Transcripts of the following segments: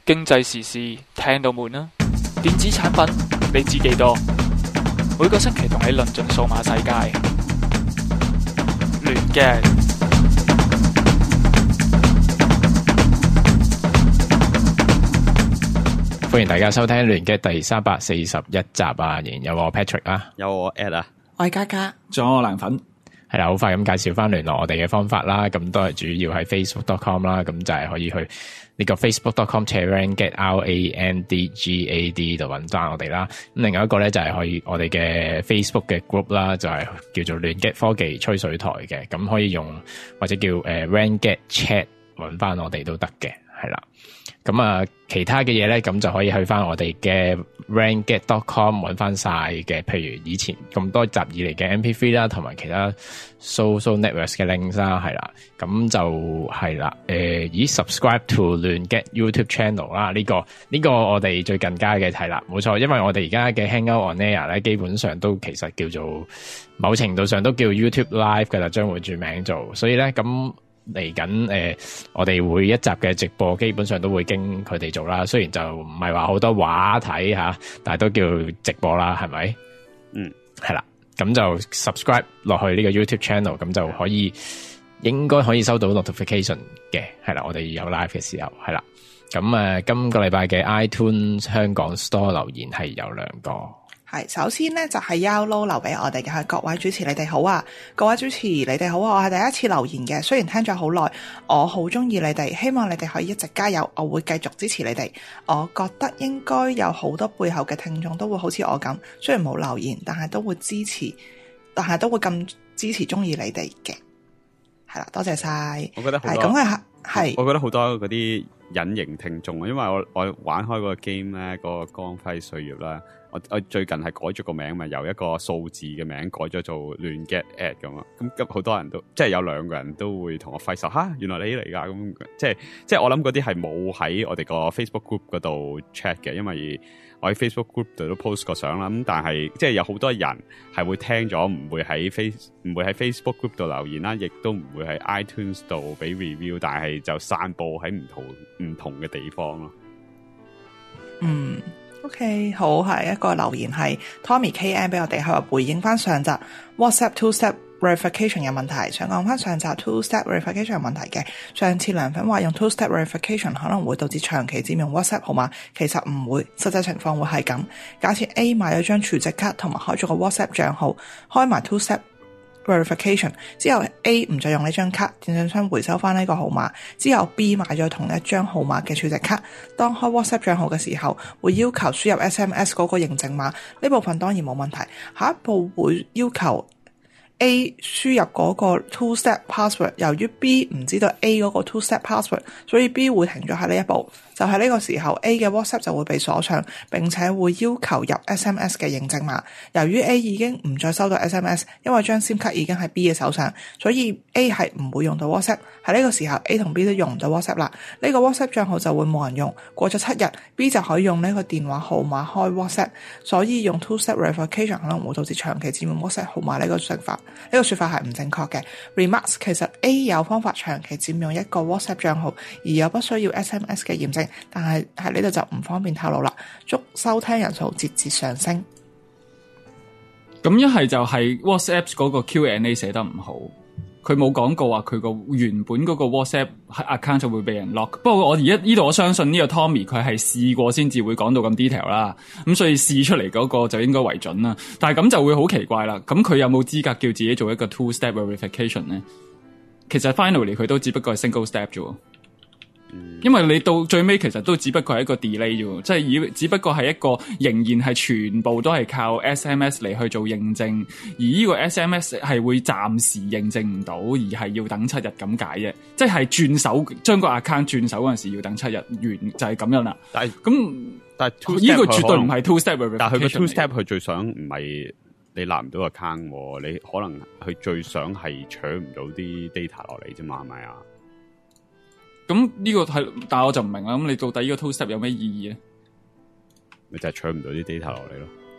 經濟時事聽到悶啦，電子產品你知幾多？每個星期同你論盡數碼世界，亂嘅。 歡迎大家收聽亂嘅第341集啊！仍然有我 Patrick 啊， 有我 Ed 啊， 我係嘉嘉， 仲有我涼粉。 係啦，好快咁介紹翻聯絡我哋嘅方法啦。咁都係主要喺 facebook.com 啦，咁就係可以去呢個 facebook.com/rangad RANDGAD 度揾翻我哋啦。咁另外一個咧就係可以我哋嘅 Facebook 嘅 group 啦，就係叫做亂 get 科技吹水台嘅，咁可以用或者叫rangad chat 揾翻我哋都得嘅，係啦。咁啊，其他嘅嘢咧，咁就可以去翻我哋嘅 rangad.com 揾翻晒嘅，譬如以前咁多集以嚟嘅 MP3 啦，同埋其他 social networks 嘅 links 啦，係啦，咁就係啦，subscribe to 亂 get YouTube channel 啦，呢個我哋最近加嘅係啦，冇錯，因為我哋而家嘅 Hangout on Air 咧，基本上都其實叫做某程度上都叫 YouTube Live 㗎啦，將會轉名做，所以咧咁。嚟緊我哋每一集嘅直播基本上都會經佢哋做啦。雖然就唔係話好多話睇吓，但係都叫直播啦，係咪？ 嗯， 係啦。咁就 subscribe 落去呢個 YouTube channel，咁就可以應該可以收到 notification 嘅。係啦，我哋有 live 嘅時候係啦。咁今個禮拜嘅 iTunes 香港 Store 留言係有2個。 係首先咧就係 Yolo 留俾我哋嘅，各位主持你哋好啊，各位主持你哋好啊，我係第一次留言嘅，雖然聽咗好耐，我好中意你哋，希望你哋可以一直加油，我會繼續支持你哋。我覺得應該有好多背後嘅聽眾都會好似我咁，雖然冇留言，但係都會支持，但係都會咁支持中意你哋嘅。係啦，多謝晒。 我覺得好多係，我覺得好多嗰啲隱形聽眾啊，因為我玩開嗰個 game 咧，嗰個光輝歲月啦。我最近係改咗個名嘛，由一個數字嘅名改咗做亂 get ad 咁啊，咁好多人都即係有2個人都會同我揮手，吓原來你嚟噶，咁即係我諗嗰啲係冇喺我哋個 Facebook group 嗰度 check 嘅，因為我喺 Facebook group 度都 post 過相啦，咁但係即係有好多人係會聽咗唔會喺 Facebook group 度留言啦，亦都唔會喺 iTunes 度俾 review， 但係就散佈喺唔同嘅地方咯。 嗯。OK， 好，係一個留言係 Tommy KM 俾我哋，佢話回應翻上集 WhatsApp two-step verification 嘅問題，想講翻上集 two-step verification 嘅問題嘅。上次涼粉話用 two-step verification 可能會導致長期佔用 WhatsApp 號碼，其實唔會，實際情況會係咁。假設 A 買咗張儲值卡同埋開咗個 WhatsApp 賬號，開埋 two-step verification 之後 A 唔再用呢張卡，電信商回收翻呢個號碼之後 B 買咗同一張號碼嘅儲值卡，當開 WhatsApp 賬號嘅時候會要求輸入 SMS 嗰個認證碼，呢部分當然冇問題，下一步會要求 A 輸入嗰個 two-step password， 由於 B 唔知道 A 嗰個 two-step password， 所以 B 會停咗喺呢一步，就係呢個時候 A 嘅 WhatsApp 就會被鎖上，並且會要求入 SMS 嘅認證碼。由於 A 已經唔再收到 SMS， 因為張 SIM 卡已經喺 B 嘅手上，所以 A 係唔會用到 WhatsApp。喺呢個時候 A 同 B 都用唔到 WhatsApp 啦，呢個 WhatsApp 賬號就會冇人用。過咗7日 B 就可以用呢個電話號碼開 WhatsApp， 所以用 two-step verification 可能會導致長期佔用 WhatsApp 號碼呢個說法係唔正確嘅。Remarks 其實 A 有方法長期佔用一個 WhatsApp 賬號，而又不需要 SMS 嘅驗證，但係喺呢度就唔方便透露啦。祝收聽人數節節上升。 咁一係就係 WhatsApp 嗰個 Q&A 寫得唔好，佢冇講過話佢個原本嗰個 WhatsApp account 就會被人 lock。不過我而家呢度我相信呢個 Tommy 佢係試過先至會講到咁 detail 啦，咁所以試出嚟嗰個就應該為準啦。但係咁就會好奇怪啦，咁佢有冇資格叫自己做一個 two-step verification 咧？其實 finally 佢都只不過係 single step 啫。因為你到最尾其實都只不過係一個 delay 啫，即係只不過係一個仍然係全部都係靠 SMS 嚟去做認證，而呢個 SMS 係會暫時認證唔到，而係要等7日咁解啫，即係轉手將個 account 轉手嗰陣時要等7日完就係咁樣啦。但係呢個絕對唔係 two step verification， 但係佢個 two step 佢最想唔係你拿唔到 account， 你可能佢最想係搶唔到啲 data 落嚟啫嘛，係咪啊？咁呢個係，但係我就唔明啦。咁你到底呢個 two step 有咩意義咧？咪就係搶唔到啲 data 落嚟咯。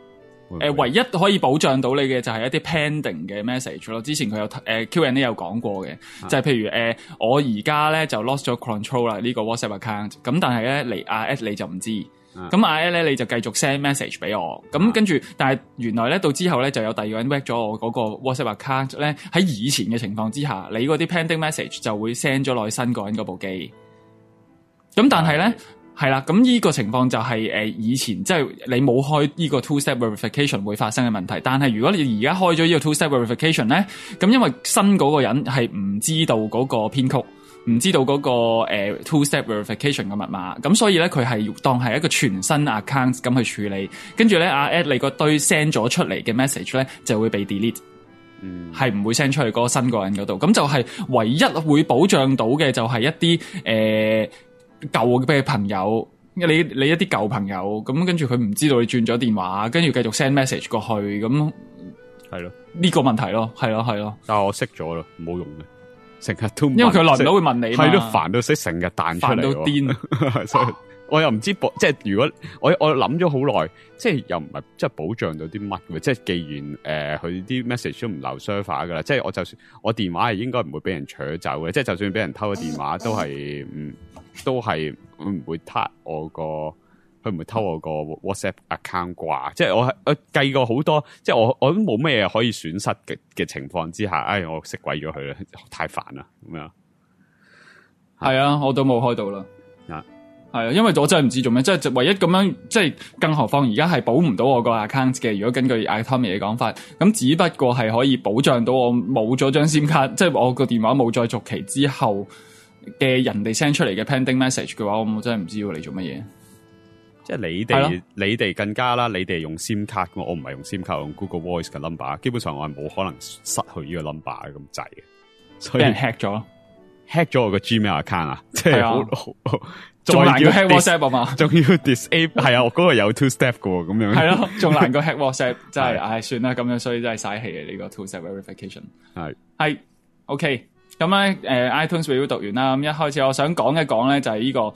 唯一可以保障到你嘅就係一啲 pending 嘅 message 咯。之前佢有Q&A 有講過嘅，就係譬如我而家咧就 lost 咗 control 啦呢個 WhatsApp account， 咁但係咧嚟阿 at 你就唔知，咁阿 at 咧你就繼續 send message 俾我，咁跟住但係原來咧到之後咧就有第二個人 hack 咗我嗰個 WhatsApp account 咧，喺以前嘅情況之下，你嗰啲 pending message 就會 send 咗落去新個人嗰部機，咁但係咧。係啦，咁呢個情況就係以前即係你冇開呢個 two step verification 會發生嘅問題，但係如果你而家開咗呢個 two step verification 咧，咁因為新嗰個人係唔知道嗰個編曲，唔知道嗰個two step verification 嘅密碼，咁所以咧佢係當係一個全新 account 咁去處理，跟住咧add 你嗰堆 send 咗出嚟嘅 message 咧就會被 delete，係唔會 send 出去嗰個新個人嗰度，咁就係唯一會保障到嘅就係一啲舊嘅朋友，你一啲舊朋友，咁跟住佢唔知道你轉咗電話，跟住繼續 send message 過去，咁係咯呢個問題咯，係咯。 但係我熄咗啦，冇用嘅，成日都因為佢耐唔到會問你嘛， 係咯，煩到識成日彈出嚟， 煩到癲， 所以我又唔知即係如果我諗咗好耐，即係又唔係即係保障到啲乜嘅，即係既然佢啲 message 都唔留 server 噶啦，即係我就算我電話係應該唔會俾人搶走嘅，即係就算俾人偷咗電話都係唔會佢唔會偷我個 WhatsApp account 啩，即係我計過好多，即係我都冇咩可以損失嘅情況之下，我熄鬼咗佢啦，太煩啦咁樣。 係啊，我都冇開到啦。係啊，因為我真係唔知做咩，即係唯一咁樣，即係更何況而家係保唔到我個 account 嘅。如果根據阿 Tommy 嘅講法，咁只不過係可以保障到我冇咗張 SIM 卡，即係我個電話冇再續期之後嘅人哋 send 出嚟嘅 pending message 嘅話，我真係唔知要嚟做乜嘢。 即係你哋更加啦，你哋用 SIM 卡，我唔係用 SIM 卡，我用 Google Voice 嘅 number， 基本上我係冇可能失去呢個 number 咁滯嘅，所以俾人 hack 咗 ，hack 咗我個 Gmail account 啊，即係好仲難過 hack WhatsApp 啊嘛， 仲要 disable 係啊，我嗰個有 two step 嘅喎，咁樣係咯，仲難過 hack WhatsApp， 真係算啦，咁樣所以真係嘥氣嘅呢個 two step verification 係 OK。咁咧iTunes review 讀完啦，咁一開始我想講一講咧就係呢個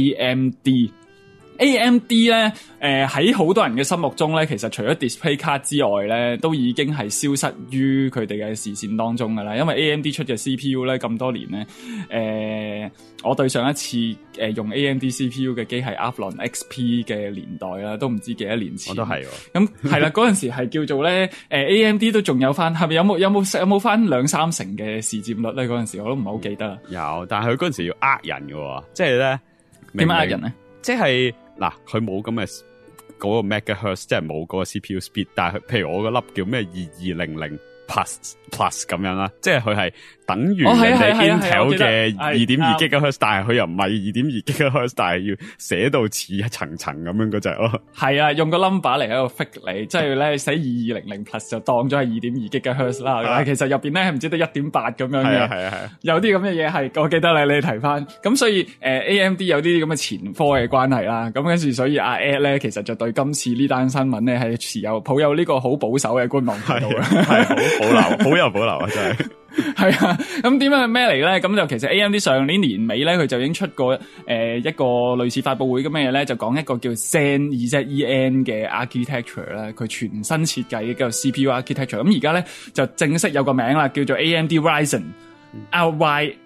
AMD 咧，喺好多人嘅心目中咧，其實除咗 display 卡之外咧，都已經係消失於佢哋嘅視線當中噶啦。因為 AMD 出嘅 CPU 咧咁多年咧，我對上一次用 AMD CPU 嘅機係 Athlon XP 嘅年代啦，都唔知幾多年前。我都係咁係啦，嗰陣時係叫做咧AMD 都仲有翻，係咪有冇翻2-3成嘅市佔率咧？嗰陣時我都唔係好記得啦。 有，但係佢嗰陣時要人嘅，即係咧點樣人咧？即係嗱，佢冇咁嘅嗰個 megahertz， 即係冇嗰個 CPU speed， 但係譬如我個粒叫咩2200 plus 咁樣啦，即係佢係等於人哋 Intel 嘅2.2 GHz， 但係佢又唔係2.2 GHz， 但係要寫到似一層層咁樣嗰隻咯。係啊，用個 number 嚟喺度 fix 你，即係咧寫2200 plus 就當咗係 2.2 GHz 啦。但係其實入邊咧係唔知得 1.8 咁樣嘅。係啊，有啲咁嘅嘢係，我記得你提翻。咁所以AMD 有啲咁嘅前科嘅關係啦。咁跟住所以阿 Ed 咧，其實就對今次呢單新聞咧係抱有呢個好保守嘅觀望態度啦。係好有保留啊，真係。係啊，咁點樣咩嚟咧？咁就其實 AMD 上年年尾咧，佢就已經出過一個類似發佈會咁嘅嘢咧，就講一個叫 Zen EZEN 嘅 architecture 啦，佢全新設計嘅一個 CPU architecture。咁而家咧就正式有個名啦，叫做 AMD Ryzen RYZEN。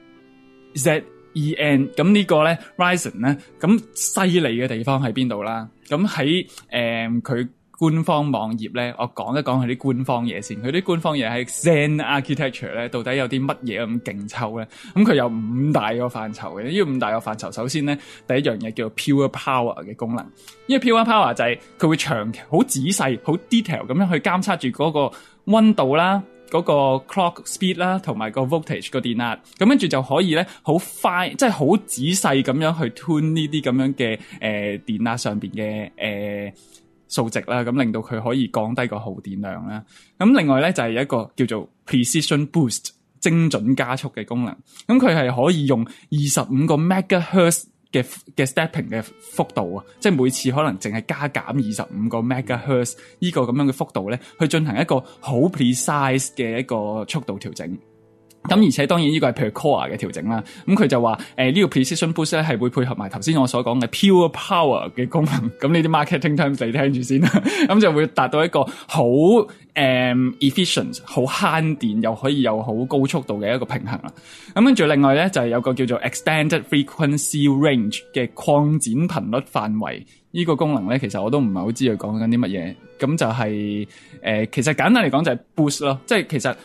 咁呢個咧 Ryzen 咧，咁犀利嘅地方喺邊度啦？咁喺佢官方網頁咧，我講一講佢啲官方嘢先。佢啲官方嘢喺 Zen Architecture 咧，到底有啲乜嘢咁勁抽咧？咁佢有5大個範疇嘅。呢個5大個範疇，首先咧，第一樣嘢叫做 Pure Power 嘅功能。呢個 Pure Power 就係佢會長期好仔細、好 detail 咁樣去監測住嗰個溫度啦、嗰個 clock speed 啦，同埋個 voltage 個電壓。咁跟住就可以咧，好快，即係好仔細咁樣去 tune 呢啲咁樣嘅電壓上邊嘅數值啦，咁令到佢可以降低個耗電量啦。咁另外咧就係一個叫做 Precision Boost 精準加速嘅功能。咁佢係可以用25個 megahertz 嘅 stepping 嘅幅度啊，即係每次可能淨係加減25個 megahertz 呢個咁樣嘅幅度咧，去進行一個好 precise 嘅一個速度調整。 咁而且當然呢個係 per core 嘅調整啦，咁佢就話呢個 precision boost 咧係會配合埋頭先我所講嘅 pure power 嘅功能，咁呢啲 marketing terms 你聽住先啦，咁就會達到一個好efficient 好慳電又可以有好高速度嘅一個平衡啦。咁跟住另外咧就係有個叫做 extended frequency range 嘅擴展頻率範圍，呢個功能咧其實我都唔係好知佢講緊啲乜嘢，咁就係其實簡單嚟講就係 boost 咯，即係其實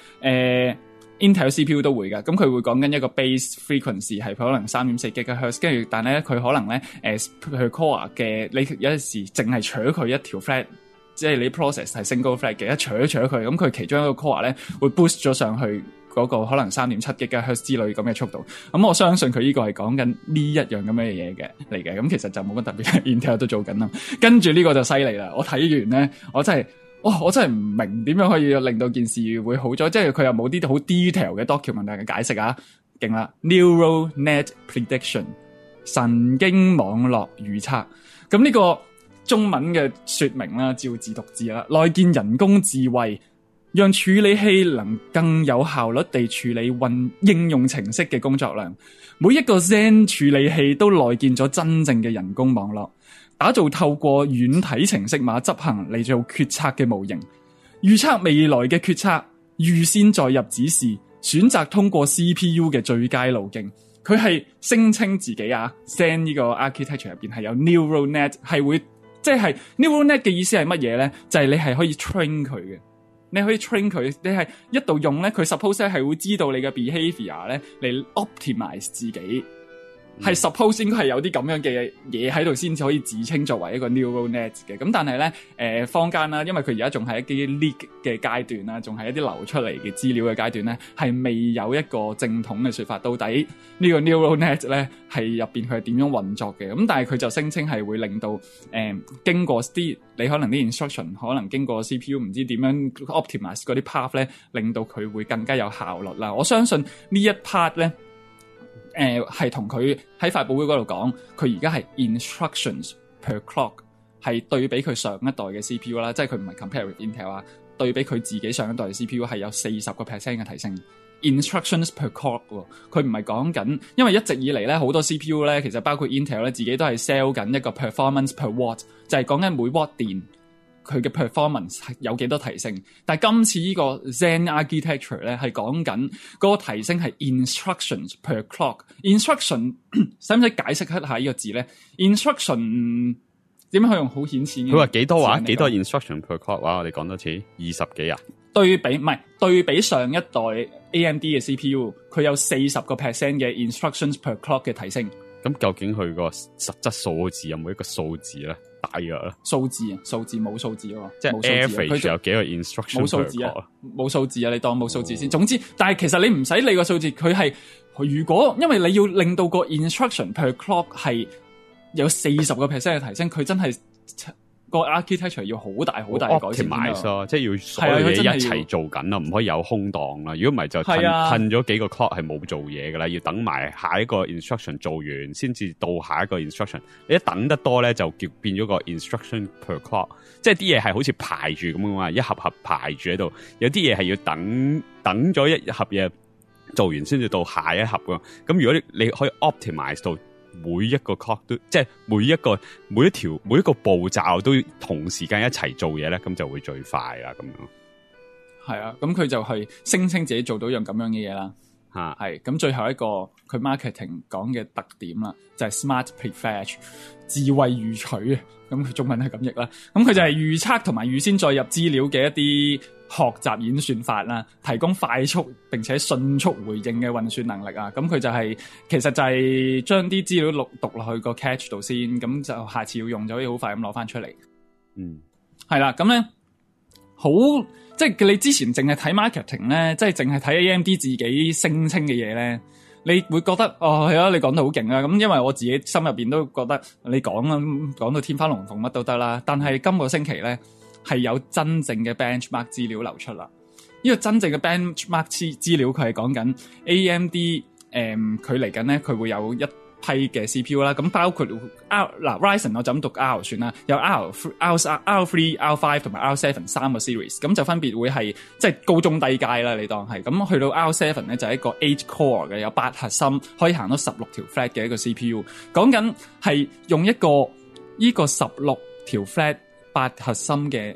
Intel CPU 都會㗎，咁佢會講緊一個 base frequency 係可能 3.4 GHz， 跟住但係咧佢可能咧佢 core 嘅你有陣時淨係取佢一條 flat， 即係你 process 係 single flat 嘅，一取佢，咁佢其中一個 core 咧會 boost 咗上去嗰個可能 3.7 GHz 之類咁嘅速度，咁我相信佢呢個係講緊呢一樣咁嘅嘢嘅嚟嘅，咁其實就冇乜特別，Intel 都做緊啦。跟住呢個就犀利啦，我睇完咧我真係唔明點樣可以令到件事會好咗，即係佢又冇啲好 detail 嘅 document 嘅解釋啊，勁啦 ！Neural Net Prediction 神經網絡預測，咁呢個中文嘅說明啦，照字讀字啦，內建人工智慧，讓處理器能更有效率地處理應用程式嘅工作量。每一個 Zen 處理器都內建咗真正嘅人工網絡。打造透過軟體程式碼執行嚟做決策嘅模型，預測未來嘅決策，預先載入指示，選擇通過 CPU 嘅最佳路徑。佢係聲稱自己Zen 呢個 architecture 入邊係有 neural net， 係會即係 neural net 嘅意思係乜嘢咧？就係你係可以 train 佢嘅，你可以 train 佢，你係一度用咧，佢 suppose 係會知道你嘅 behavior 咧嚟 optimize 自己。係 suppose 應該係有啲咁樣嘅嘢喺度先至可以自稱作為一個 neural net 嘅，咁但係咧坊間啦，因為佢而家仲係一啲 leak 嘅階段啦，仲係一啲流出嚟嘅資料嘅階段咧，係未有一個正統嘅說法，到底呢個 neural net 咧係入邊佢係點樣運作嘅，咁但係佢就聲稱係會令到經過啲你可能啲 instruction 可能經過 CPU 唔知點樣 optimize 嗰啲 path 咧，令到佢會更加有效率啦。我相信呢一 part 咧係同佢喺發佈會嗰度講，佢而家係 instructions per clock， 係對比佢上一代嘅 CPU 啦，即係佢唔係 compare with Intel 啊，對比佢自己上一代嘅 CPU 係有 40% 嘅提升。instructions per clock 喎，佢唔係講緊，因為一直以嚟咧好多 CPU 咧，其實包括 Intel 咧自己都係 sell 緊一個 performance per watt， 就係講緊每 watt 電佢嘅 performance 有幾多提升，但係今次呢個 Zen architecture 咧係講緊嗰個提升係 instructions per clock。instruction 使唔使解釋一下呢個字咧 ？instruction 點樣可以用好顯淺嘅？ 佢話幾多話？幾多 instruction per clock 話？我哋講多次20幾啊？ 對比上一代 AMD 嘅 CPU， 佢有40% 嘅 instructions per clock 嘅提升。 咁究竟佢個實質數字有冇一個數字咧？大約啦，數字冇數字喎， 即係 average 有幾個 instruction 冇數字啊，冇數字啊，你當冇數字先。總之，但係其實你唔使理個數字，佢係如果因為你要令到個 instruction per clock 係有40% 嘅提升，佢真係個 architecture 要好大嘅改善咯，即係要所有嘢一齊做緊啦，唔可以有空檔啦。如果唔係就褪咗幾個 clock 係冇做嘢噶啦，要等埋下一個 instruction 做完先至到下一個 instruction。你一等得多咧，就叫變咗個 instruction per clock， 即係啲嘢係好似排住咁樣啊，一盒盒排住喺度。有啲嘢係要等咗一盒嘢做完先至到下一盒噶。咁如果你可以 optimize 到每一個 clock 都即係每一個步驟都同時間一齊做嘢咧，咁就會最快啦。咁樣係啊，咁佢就係聲稱自己做到樣咁樣嘅嘢啦。係咁最後一個佢 marketing 講嘅特點啦，就係 smart prefetch 智慧預取啊。咁佢中文係咁譯啦。咁佢就係預測同埋預先載入資料嘅一啲學習演算法啦，提供快速並且迅速回應嘅運算能力啊。咁佢就係其實就係將啲資料讀落去個 cache 度先，咁就下次要用就可以好快咁攞翻出嚟。係啦，咁咧好。即係你之前淨係睇 marketing 咧，即係淨係睇 AMD 自己聲稱嘅嘢咧，你會覺得係啊，你講得好勁啊！咁因為我自己心入邊都覺得你講到天花龍鳳乜都得啦。但係今個星期咧係有真正嘅 benchmark 資料流出啦。呢個真正嘅 benchmark 資料佢係講緊 AMD 佢嚟緊咧，佢會有一批嘅 CPU 啦，咁包括 Ryzen 我就咁讀 R 算啦，有 R3、R5 同埋 R7 三個 series， 咁就分別會係即係高中低階啦，你當係咁去到 R7 咧就係一個 8 core 嘅，有8核心，可以行到16條 flat 嘅一個 CPU， 講緊係用一個呢個16條 flat 8核心嘅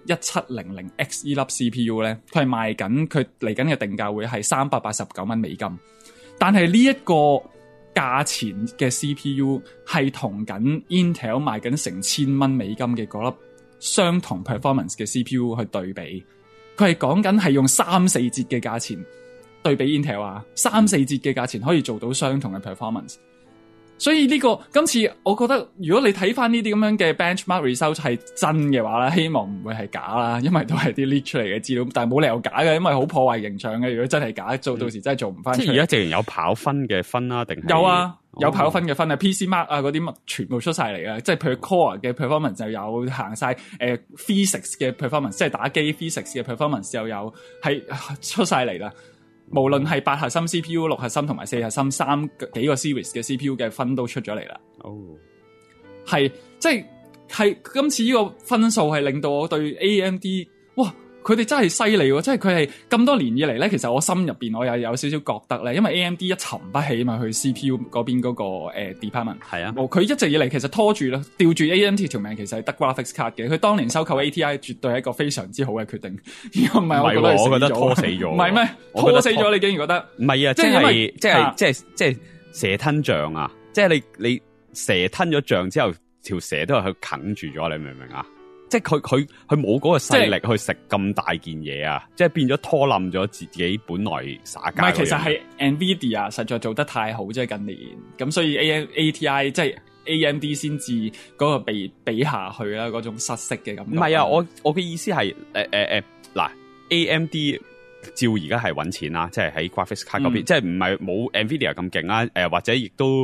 1700X 呢粒 CPU 咧，佢係賣緊佢嚟緊嘅定價會係389蚊美金，但係呢一個價錢嘅 CPU 係同緊 Intel 賣緊成1000蚊美金嘅嗰粒相同 performance 嘅 CPU 去對比，佢係講緊係用3-4折嘅價錢對比 Intel 啊，3-4折嘅價錢可以做到相同嘅 performance。所以呢個今次我覺得如果你睇翻呢啲咁樣嘅 benchmark result 係真嘅話啦，希望唔會係假啦，因為都係啲 leak 出嚟嘅資料，但係冇理由假嘅，因為好破壞形象嘅。如果真係假，到時真係做唔翻出嚟。 即係而家竟然有跑分嘅分啦，定係有啊，有跑分嘅分啊 ，PC Mark 啊嗰啲全部出晒嚟嘅，即係譬如 core 嘅 performance 就有行晒，physics 嘅 performance 即係打機 physics 嘅 performance 又有係出晒嚟啦。無論係8核心 CPU、6核心同埋4核心3幾個 series 嘅 CPU 嘅分都出咗嚟啦。哦，係即係今次呢個分數係令到我對 AMD 哇，佢哋真係犀利喎！即係佢係咁多年以嚟咧，其實我心入邊我又有少少覺得咧，因為 AMD 一沉不起嘛，去 CPU 嗰邊嗰個department 係啊，佢一直以嚟其實拖住啦，吊住 AMD 條命，其實係得 graphics card 嘅。佢當年收購 ATI 絕對係一個非常之好嘅決定。如果唔係，我覺得拖死咗。唔係咩？拖死咗你竟然覺得？唔係啊， 即係蛇吞象啊！即係你蛇吞咗象之後，條蛇都係去啃住咗，你明唔明啊？即係佢冇嗰個勢力去食咁大件嘢啊！即係變咗拖冧咗自己本來耍家。唔係， 其實係 Nvidia 實在做得太好，即係近年咁，所以 ATI 即係 AMD 先至嗰個被比下去啦，嗰種失色嘅感覺。 唔係啊，我嘅意思係嗱 AMD 照而家係揾錢啦，即係喺 graphics card 嗰邊，即係唔係冇 Nvidia 咁勁啦，或者亦都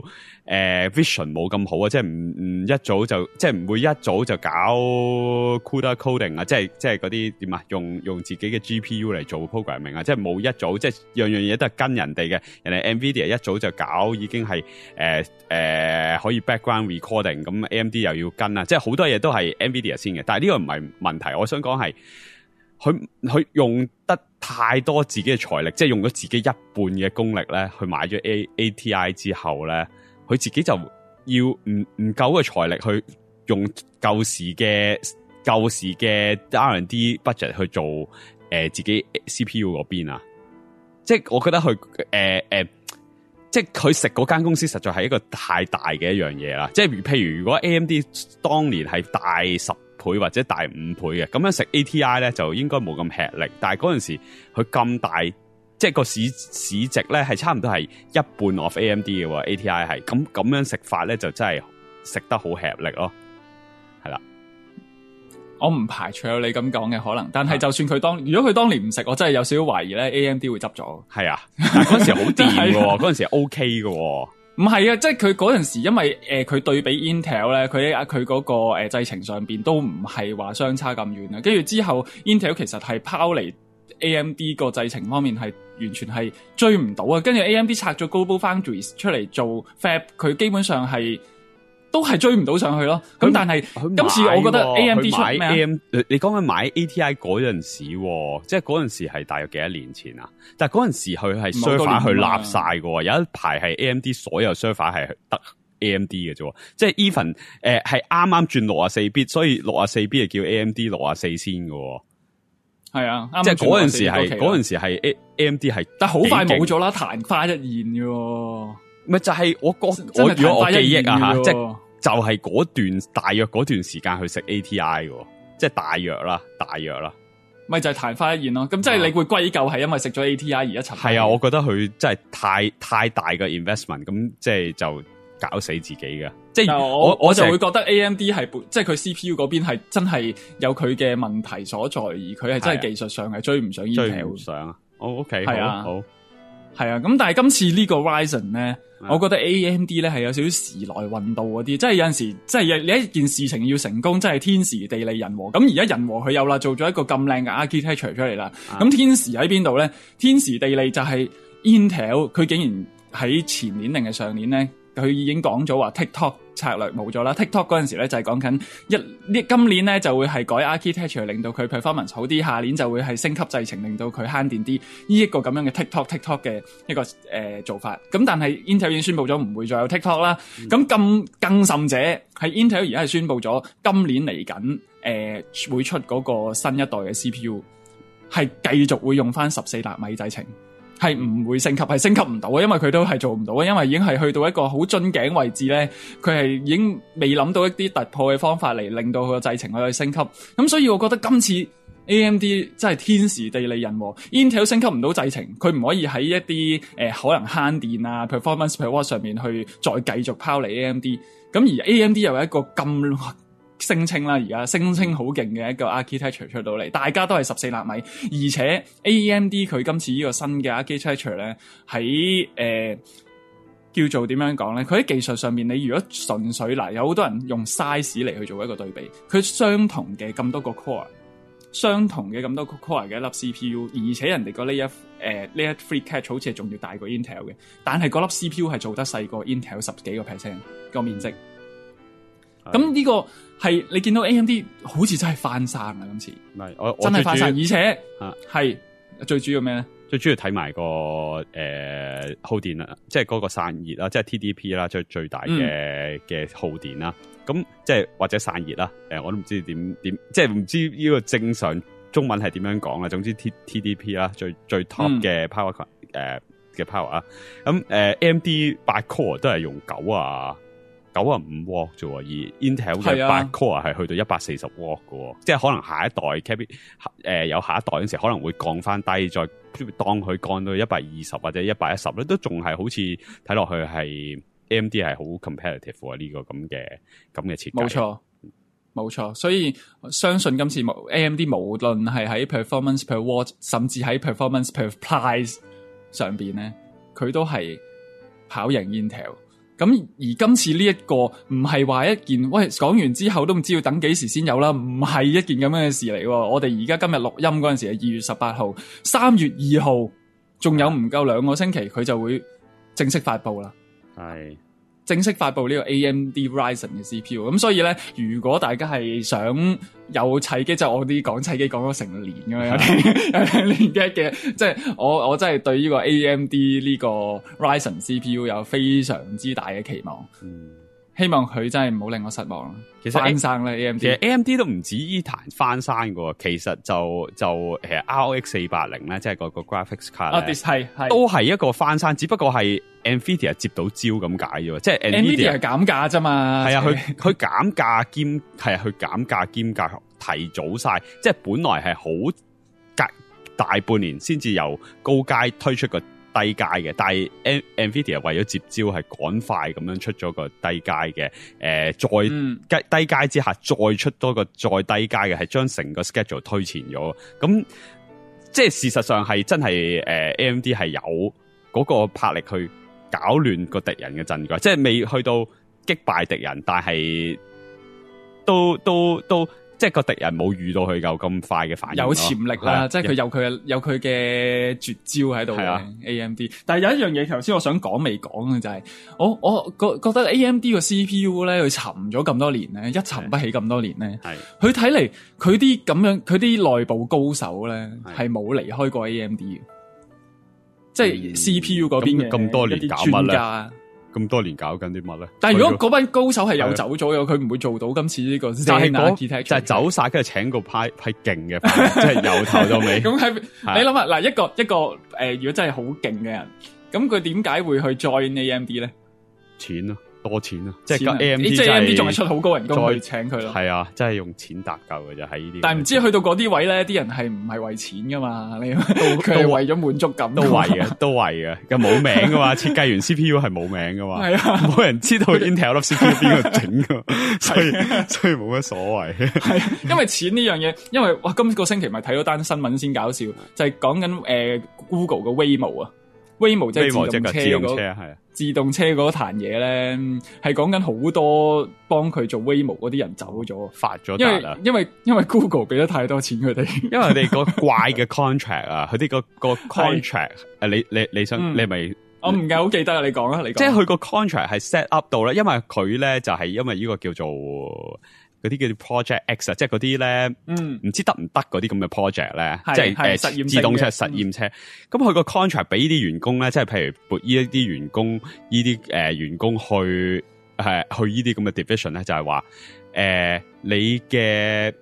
Vision 冇咁好啊，即係唔一早就即係唔會一早就搞 CUDA coding 啊，即係嗰啲點啊，用自己嘅 GPU 嚟做 programming 啊，即係冇一早即係樣嘢都係跟人哋嘅，人哋 Nvidia 一早就搞已經係可以 background recording， 咁 AMD 又要跟啊，即係好多嘢都係 Nvidia 先嘅，但係呢個唔係問題，我想講係佢用得太多自己嘅財力，即係用咗自己一半嘅功力咧，去買咗 ATI 之後咧，佢自己就要唔夠嘅財力去用舊時嘅 R&D budget 去做自己 CPU 嗰邊啊！即係我覺得佢即係佢食嗰間公司實在係一個太大嘅一樣嘢啦！即係譬如如果 AMD 當年係大10倍或者大5倍嘅，咁樣食 ATI 咧就應該冇咁吃力。但係嗰陣時佢咁大，即係個市值咧係差唔多係一半 of AMD 嘅喎。ATI 係咁樣食法咧就真係食得好吃力咯，係啦。 我唔排除有你咁講嘅可能，但係就算佢如果佢當年唔食，我真係有少少懷疑咧 AMD 會執咗。係啊， 但係嗰陣時好掂嘅，嗰陣時 OK 嘅。 唔係啊，即係佢嗰陣時，因為佢對比 Intel 咧，佢嗰個製程上邊都唔係話相差咁遠啊。跟住之後 Intel 其實係拋離 AMD 個製程方面係完全係追唔到啊。跟住 AMD 拆咗 Global Foundries 出嚟做 Fab， 佢基本上係都係追唔到上去咯。咁但係今次我覺得 AMD 出咩啊？ 你講緊買 ATI 嗰陣時，即係嗰陣時係大約幾多年前啊？但係嗰陣時佢係 server 去立晒嘅，有一排係 AMD 所有 server 係得 AMD 嘅啫。即係 even 係啱啱轉64bit，所以64bit 係叫 AMD 64先嘅。係啊，即係嗰陣時係 AMD 係， 但係好快冇咗啦，曇花一現嘅。 咪就係我如果我記憶啊吓，即係就係大約嗰段時間去食 ATI 嘅，即係大約啦。 咪就係曇花一現咯。咁即係你會歸咎係因為食咗 ATI 而一層。 係啊，我覺得佢真係太大嘅 investment， 咁即係就搞死自己嘅。即係我就會覺得 AMD 係即係佢 CPU 嗰邊係真係有佢嘅問題所在，而佢係真係技術上係追唔上 Intel。追唔上啊？OK，係啊，好。係啊，咁但係今次呢個 Ryzen 咧，我覺得 AMD 咧係有少少時來運到嗰啲，即係有陣時，即係你一件事情要成功，真係天時地利人和。咁而家人和佢有啦，做咗一個咁靚嘅 architecture 出嚟啦。咁天時喺邊度咧？天時地利就係 Intel，佢竟然喺前年定係上年咧， 佢已經講咗話 TikTok 策略冇咗啦。TikTok 嗰陣時咧就係講緊今年咧就會係改 architecture 令到佢 performance 好啲，下年就會係升級製程令到佢慳電啲。呢一個咁樣嘅 TikTok 嘅一個做法。咁但係 Intel 已經宣布咗唔會再有 TikTok 啦。咁更甚者係 Intel 而家係宣布咗今年嚟緊會出嗰個新一代嘅 CPU 係繼續會用翻14納米製程。係唔會升級，係升級唔到啊！因為佢都係做唔到啊！因為已經係去到一個好樽頸位置咧，佢係已經未諗到一啲突破嘅方法嚟令到佢個製程可以升級。咁所以我覺得今次 AMD 真係天時地利人和 ，Intel 升級唔到製程，佢唔可以喺一啲可能慳電啊 performance per watt 上面去再繼續拋離 AMD。咁而 AMD 又有一個咁聲稱啦，而家聲稱好勁嘅一個 architecture 出到嚟，大家都係14納米，而且 AMD 佢今次呢個新嘅 architecture 咧，喺叫做點樣講咧？佢喺技術上面，你如果純粹嗱，有好多人用 size 嚟去做一個對比，佢相同嘅咁多個 core， 相同嘅咁多個 core 嘅一粒 CPU， 而且人哋個呢一 FreeCache 好似係仲要大過 Intel 嘅，但係嗰粒 CPU 係做得細過 Intel 10幾個 percent 個面積。咁呢個係你見到 AMD 好似真係翻生啊！今次我真係翻生，而且係最主要咩咧？ 最主要睇埋個耗電啦，即係嗰個散熱啦，即係 TDP 啦，最大嘅耗電啦。咁即係或者散熱啦，我都唔知點，即係唔知呢個正常中文係點樣講啦。總之 TDP 啦，最 top 嘅 power 嘅 power 啊。咁AMD 8 core 都係用95 W 啫，而 Intel 嘅8 core 係去到140 W 嘅，即係可能下一代有下一代嗰時可能會降翻低，再當佢降到120或者110咧，都仲係好似睇落去係 AMD 係好 competitive 啊！呢個咁嘅設計， 冇錯，所以相信今次AMD 無論係喺 performance per watt， 甚至喺 performance per price 上邊咧，佢都係跑贏 Intel。咁而今次呢一個唔係話一件，喂，講完之後都唔知要等幾時先有啦，唔係一件咁樣嘅事嚟。我哋而家今日錄音嗰陣時係2月18號，3月2號仲有唔夠2個星期，佢就會正式發布啦。係正式發布呢個 AMD Ryzen 嘅 CPU。咁所以咧，如果大家係想有砌機，就我啲講砌機講咗成年咁樣，有年嘅，即係我真係對呢個 AMD 呢個 Ryzen CPU 有非常之大嘅期望。希望佢真係唔好令我失望啦。其實翻生咧 AMD， 其實 AMD 都唔止依壇翻生嘅，其實就RX 480咧，即係個 graphics card 咧，都係一個翻生，只不過係 Nvidia 接到招咁解啫，即係 Nvidia 係減價啫嘛。係啊，佢減價兼提早晒，即係本來係好隔大半年先至由高階推出個低階嘅，但係 Nvidia 為咗接招係趕快咁樣出咗個低階嘅，再低階之下再出多個再低階嘅，係將成個 schedule 推前咗。咁即係事實上係真係AMD 係有嗰個魄力去搞亂個敵人嘅陣腳，即係未去到擊敗敵人，但係都即係個敵人冇遇到佢夠咁快嘅反應，有潛力啦，即係佢有佢嘅絕招喺度嘅 AMD。但係有一樣嘢頭先我想講未講嘅就係，我覺得 AMD 個 CPU 咧，佢沉咗咁多年咧，一沉不起咁多年咧，佢睇嚟佢啲咁樣佢啲內部高手咧係冇離開過 AMD 嘅，即係 CPU 嗰邊嘅咁多年搞乜咧？咁多年搞緊啲乜咧？但係如果嗰班高手係有走咗嘅，佢唔會做到今次呢個 Zen architecture，就係走晒，跟住請個派勁嘅，即係由頭到尾。咁係你諗下嗱，一個如果真係好勁嘅人，咁佢點解會去 join AMD 咧？錢咯。多錢啊！即係 AMD 仲係出好高人工去請佢咯。係啊，真係用錢搭救嘅啫，喺呢啲。但係唔知去到嗰啲位咧，啲人係唔係為錢噶嘛？佢係為咗滿足感。都為嘅，都為嘅。咁冇名噶嘛？設計完 CPU 係冇名噶嘛？係啊，冇人知道 Intel 粒 CPU 邊個整噶，所以冇乜所謂。係因為錢呢樣嘢，因為哇，今個星期咪睇咗單新聞先搞笑，就係講緊Google 嘅 Waymo 啊。Waymo 即係自動車嗰壇嘢咧，係講緊好多幫佢做 Waymo 嗰啲人走咗，發咗達啦。因為 Google 俾咗太多錢佢哋，因為佢哋個怪嘅 contract 啊，佢哋個 contract 你想你咪我唔係好記得啊，你講啊，你講。 即係佢個 contract 係 set up 到咧，因為佢咧就係因為呢個叫做嗰啲叫做 project X 啊，即係嗰啲咧，唔知得唔得嗰啲咁嘅 project 咧，即係自動車實驗車。咁佢個 contract 俾呢啲員工咧，即係譬如撥呢一啲員工，呢啲員工去呢啲咁嘅 division 咧，就係話你嘅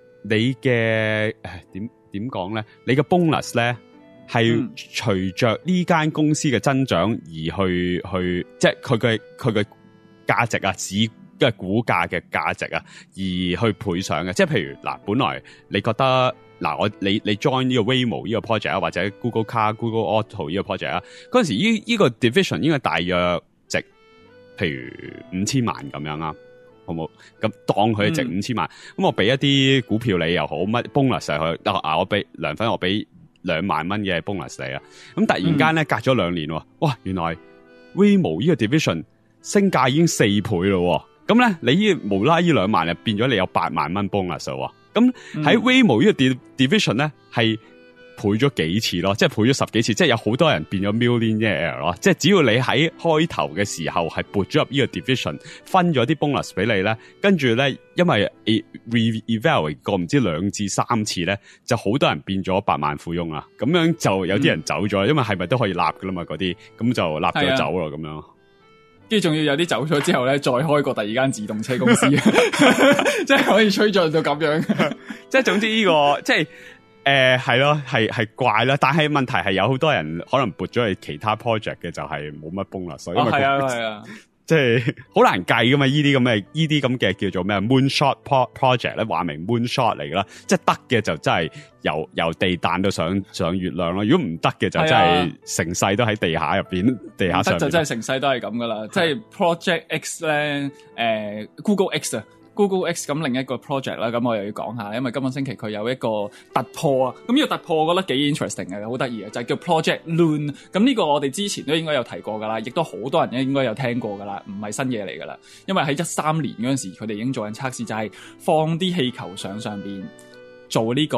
點講咧？你嘅 bonus 咧係隨着呢間公司嘅增長而去，即係佢嘅價值啊，嘅股價嘅價值啊，而去配上嘅。即係譬如嗱，本來你覺得嗱，你 join 呢個 Waymo 呢個 project 啊，或者 Google Car、Google Auto 呢個 project 啊，嗰陣時呢個 division 應該大約值，譬如5000萬咁樣啊。好冇？咁當佢值5000萬，咁我俾一啲股票你又好，乜 bonus 佢，我俾梁粉，我俾2萬蚊嘅 bonus 你啊。咁突然間咧，隔咗2年，哇！原來 Waymo 呢個 division 升價已經4倍咯。咁咧，你無啦呢2萬就變咗你有8萬蚊 bonus 喎。咁喺 Waymo 呢個 division 咧係倍咗幾次咯，即係倍咗10幾次，即係有好多人變咗 millionaire 咯。即係只要你喺開頭嘅時候係撥咗入呢個 division， 分咗啲 bonus 俾你咧，跟住咧因為 re-evaluate 過唔知2至3次咧，就好多人變咗百萬富翁啦。咁樣就有啲人走咗，因為係咪都可以立噶啦嘛嗰啲，咁就立咗走咯咁樣。 跟住仲要有啲走咗之後咧，再開個第2間自動車公司，即係可以吹進到咁樣。 即係總之呢個即係。係咯，係怪啦，但係問題係有好多人可能撥咗去其他 project 嘅，就係冇乜 bonus，所以係啊， 即係好難計噶嘛。呢啲咁嘅叫做咩 moonshot project 咧，話明 moonshot 嚟噶啦，即係得嘅就真係由地彈到上月亮咯。如果唔得嘅就真係成世都喺地下入邊，地下上面就真係成世都係咁噶啦。即係 project X 咧，Google X 啊。Google X 咁另一個 project 啦，咁我又要講下，因為今個星期佢有一個突破啊，咁呢個突破我覺得幾 interesting 嘅，好得意嘅，就係叫 Project Loon。咁呢個我哋之前都應該有提過噶啦，亦都好多人應該有聽過噶啦，唔係新嘢嚟噶啦。因為喺13年嗰陣時，佢哋已經做緊測試，就係放啲氣球上邊做呢個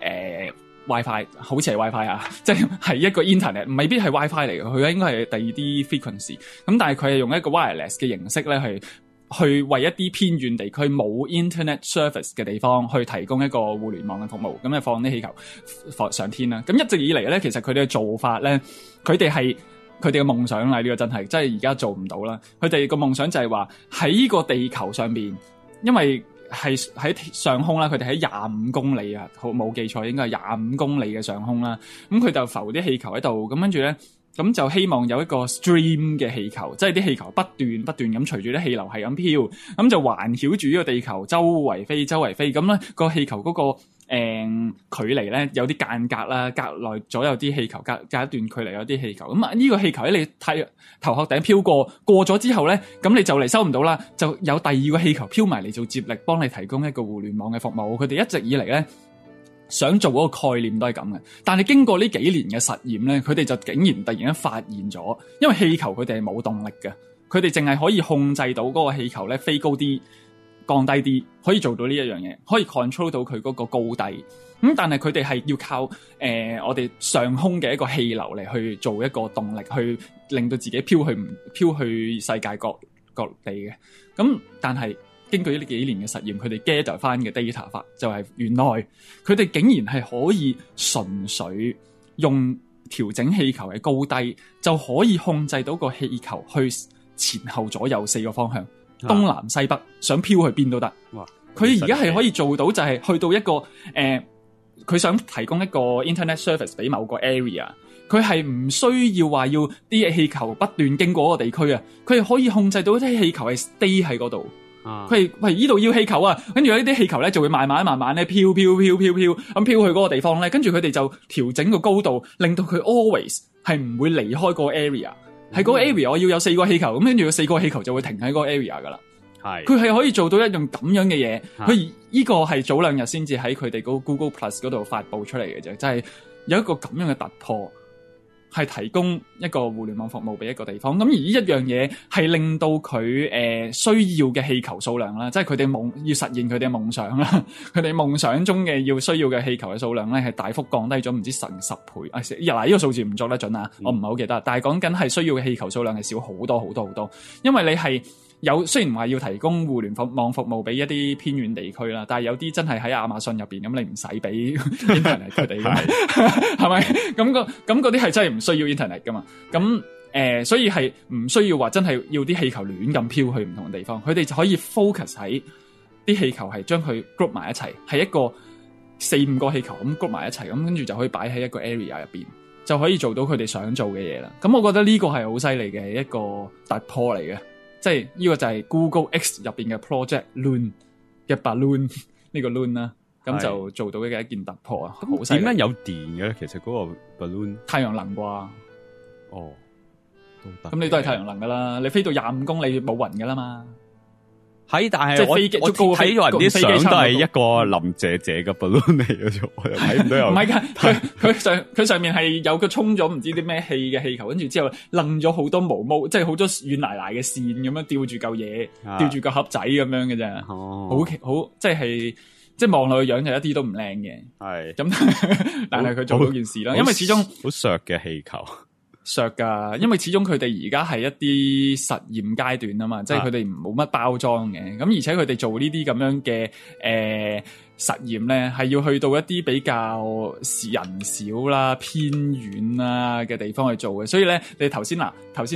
WiFi， 好似係 WiFi 啊，即係一個 internet， 未必係 WiFi 嚟嘅，佢應該係第二啲 frequency。咁但係佢係用一個 wireless 嘅形式咧，去為一啲偏遠地區冇 internet service 嘅地方去提供一個互聯網嘅服務，咁就放啲氣球放上天啦。咁一直以嚟咧，其實佢哋嘅做法咧，佢哋嘅夢想啦，呢個真係而家做唔到啦。佢哋個夢想就係話喺呢個地球上邊，因為係喺上空啦，佢哋喺25公里啊，冇記錯應該係25公里嘅上空啦。咁佢就浮啲氣球喺度，咁跟住咧。咁就希望有一個 stream 嘅氣球，即係啲氣球不斷咁隨住啲氣流係咁飄，咁就環繞住呢個地球周圍飛，咁咧個氣球嗰個距離咧有啲間隔啦，隔內左右啲氣球隔一段距離有啲氣球，咁啊呢個氣球喺你頭殼頂飄過咗之後咧，咁你就嚟收唔到啦，就有第2個氣球飄埋嚟做接力，幫你提供一個互聯網嘅服務。佢哋一直以嚟咧。想做嗰個概念都係咁嘅，但係經過呢幾年嘅實驗咧，佢哋就竟然突然間發現咗，因為氣球佢哋係冇動力嘅，佢哋淨係可以控制到嗰個氣球咧飛高啲、降低啲，可以做到呢一樣嘢，可以 control 到佢嗰個高低。咁但係佢哋係要靠我哋上空嘅一個氣流嚟去做一個動力，去令到自己飄去世界各地嘅。咁但係。經過呢幾年嘅實驗，佢哋 gather 翻嘅 data 法就係原來佢哋竟然係可以純粹用調整氣球嘅高低，就可以控制到個氣球去前後左右4個方向，東南西北，想飄去邊都得。哇！佢而家係可以做到，就係去到一個佢想提供一個 internet service 俾某個 area， 佢係唔需要話要啲氣球不斷經過嗰個地區啊，佢係可以控制到啲氣球係 stay 喺嗰度。佢係呢度要氣球啊，跟住有呢啲氣球咧就會慢慢咧飄咁飄去嗰個地方咧，跟住佢哋就調整個高度，令到佢 always 係唔會離開個 area。喺嗰個 area 我要有4個氣球，咁跟住有4個氣球就會停喺嗰個 area 噶啦。係，佢係可以做到一樣咁樣嘅嘢。佢呢個係早2日先至喺佢哋嗰個 Google Plus 嗰度發佈出嚟嘅啫，就係有一個咁樣嘅突破。 係提供一個互聯網服務俾一個地方，咁而呢一樣嘢係令到佢需要嘅氣球數量啦，即係佢哋要實現佢哋嘅夢想啦，佢哋夢想中嘅需要嘅氣球嘅數量咧係大幅降低咗，唔知成10倍。嗱，呢個數字唔作得準啊，我唔係好記得，但係講緊係需要嘅氣球數量係少好多好多好多，因為你係雖然話要提供互聯網服務俾一啲偏遠地區啦，但係有啲真係喺亞馬遜入邊，咁你唔使俾 internet 佢哋嘅，係咪？咁嗰啲係真係唔需要 internet 噶嘛？咁所以係唔需要話真係要啲氣球亂咁飄去唔同嘅地方，佢哋就可以 focus 喺啲氣球係將佢 group 埋一齊，係一個4-5個氣球咁 group 埋一齊，咁跟住就可以擺喺一個 area 入邊，就可以做到佢哋想做嘅嘢啦。咁我覺得呢個係好犀利嘅一個突破嚟嘅。即係呢個就係 Google X 入邊嘅 Project Loon 嘅 balloon 呢個 Loon 啦，咁就做到嘅一件突破啊！好犀利。點解有電嘅咧？其實嗰個 balloon 太陽能啩？ 哦，都得。 咁你都係太陽能噶啦，你飛到25公里冇雲噶啦嘛。 係，但係我睇人啲相都係一個腍謝謝嘅 balloon 嚟嘅啫，我又睇唔到有。唔係㗎， 佢上面係有個充咗唔知啲咩氣嘅氣球，跟住之後掕咗好多毛，即係好多軟泥泥嘅線咁樣吊住嚿嘢，吊住個盒仔咁樣嘅啫。好即係望落去樣就一啲都唔靚嘅。係咁，但係佢做到件事啦，因為始終好削嘅氣球。 削噶，因為始終佢哋而家係一啲實驗階段啊嘛，即係佢哋冇乜包裝嘅，咁而且佢哋做呢啲咁樣嘅實驗咧，係要去到一啲比較人少啦、偏遠啦嘅地方去做嘅，所以咧，你頭先咧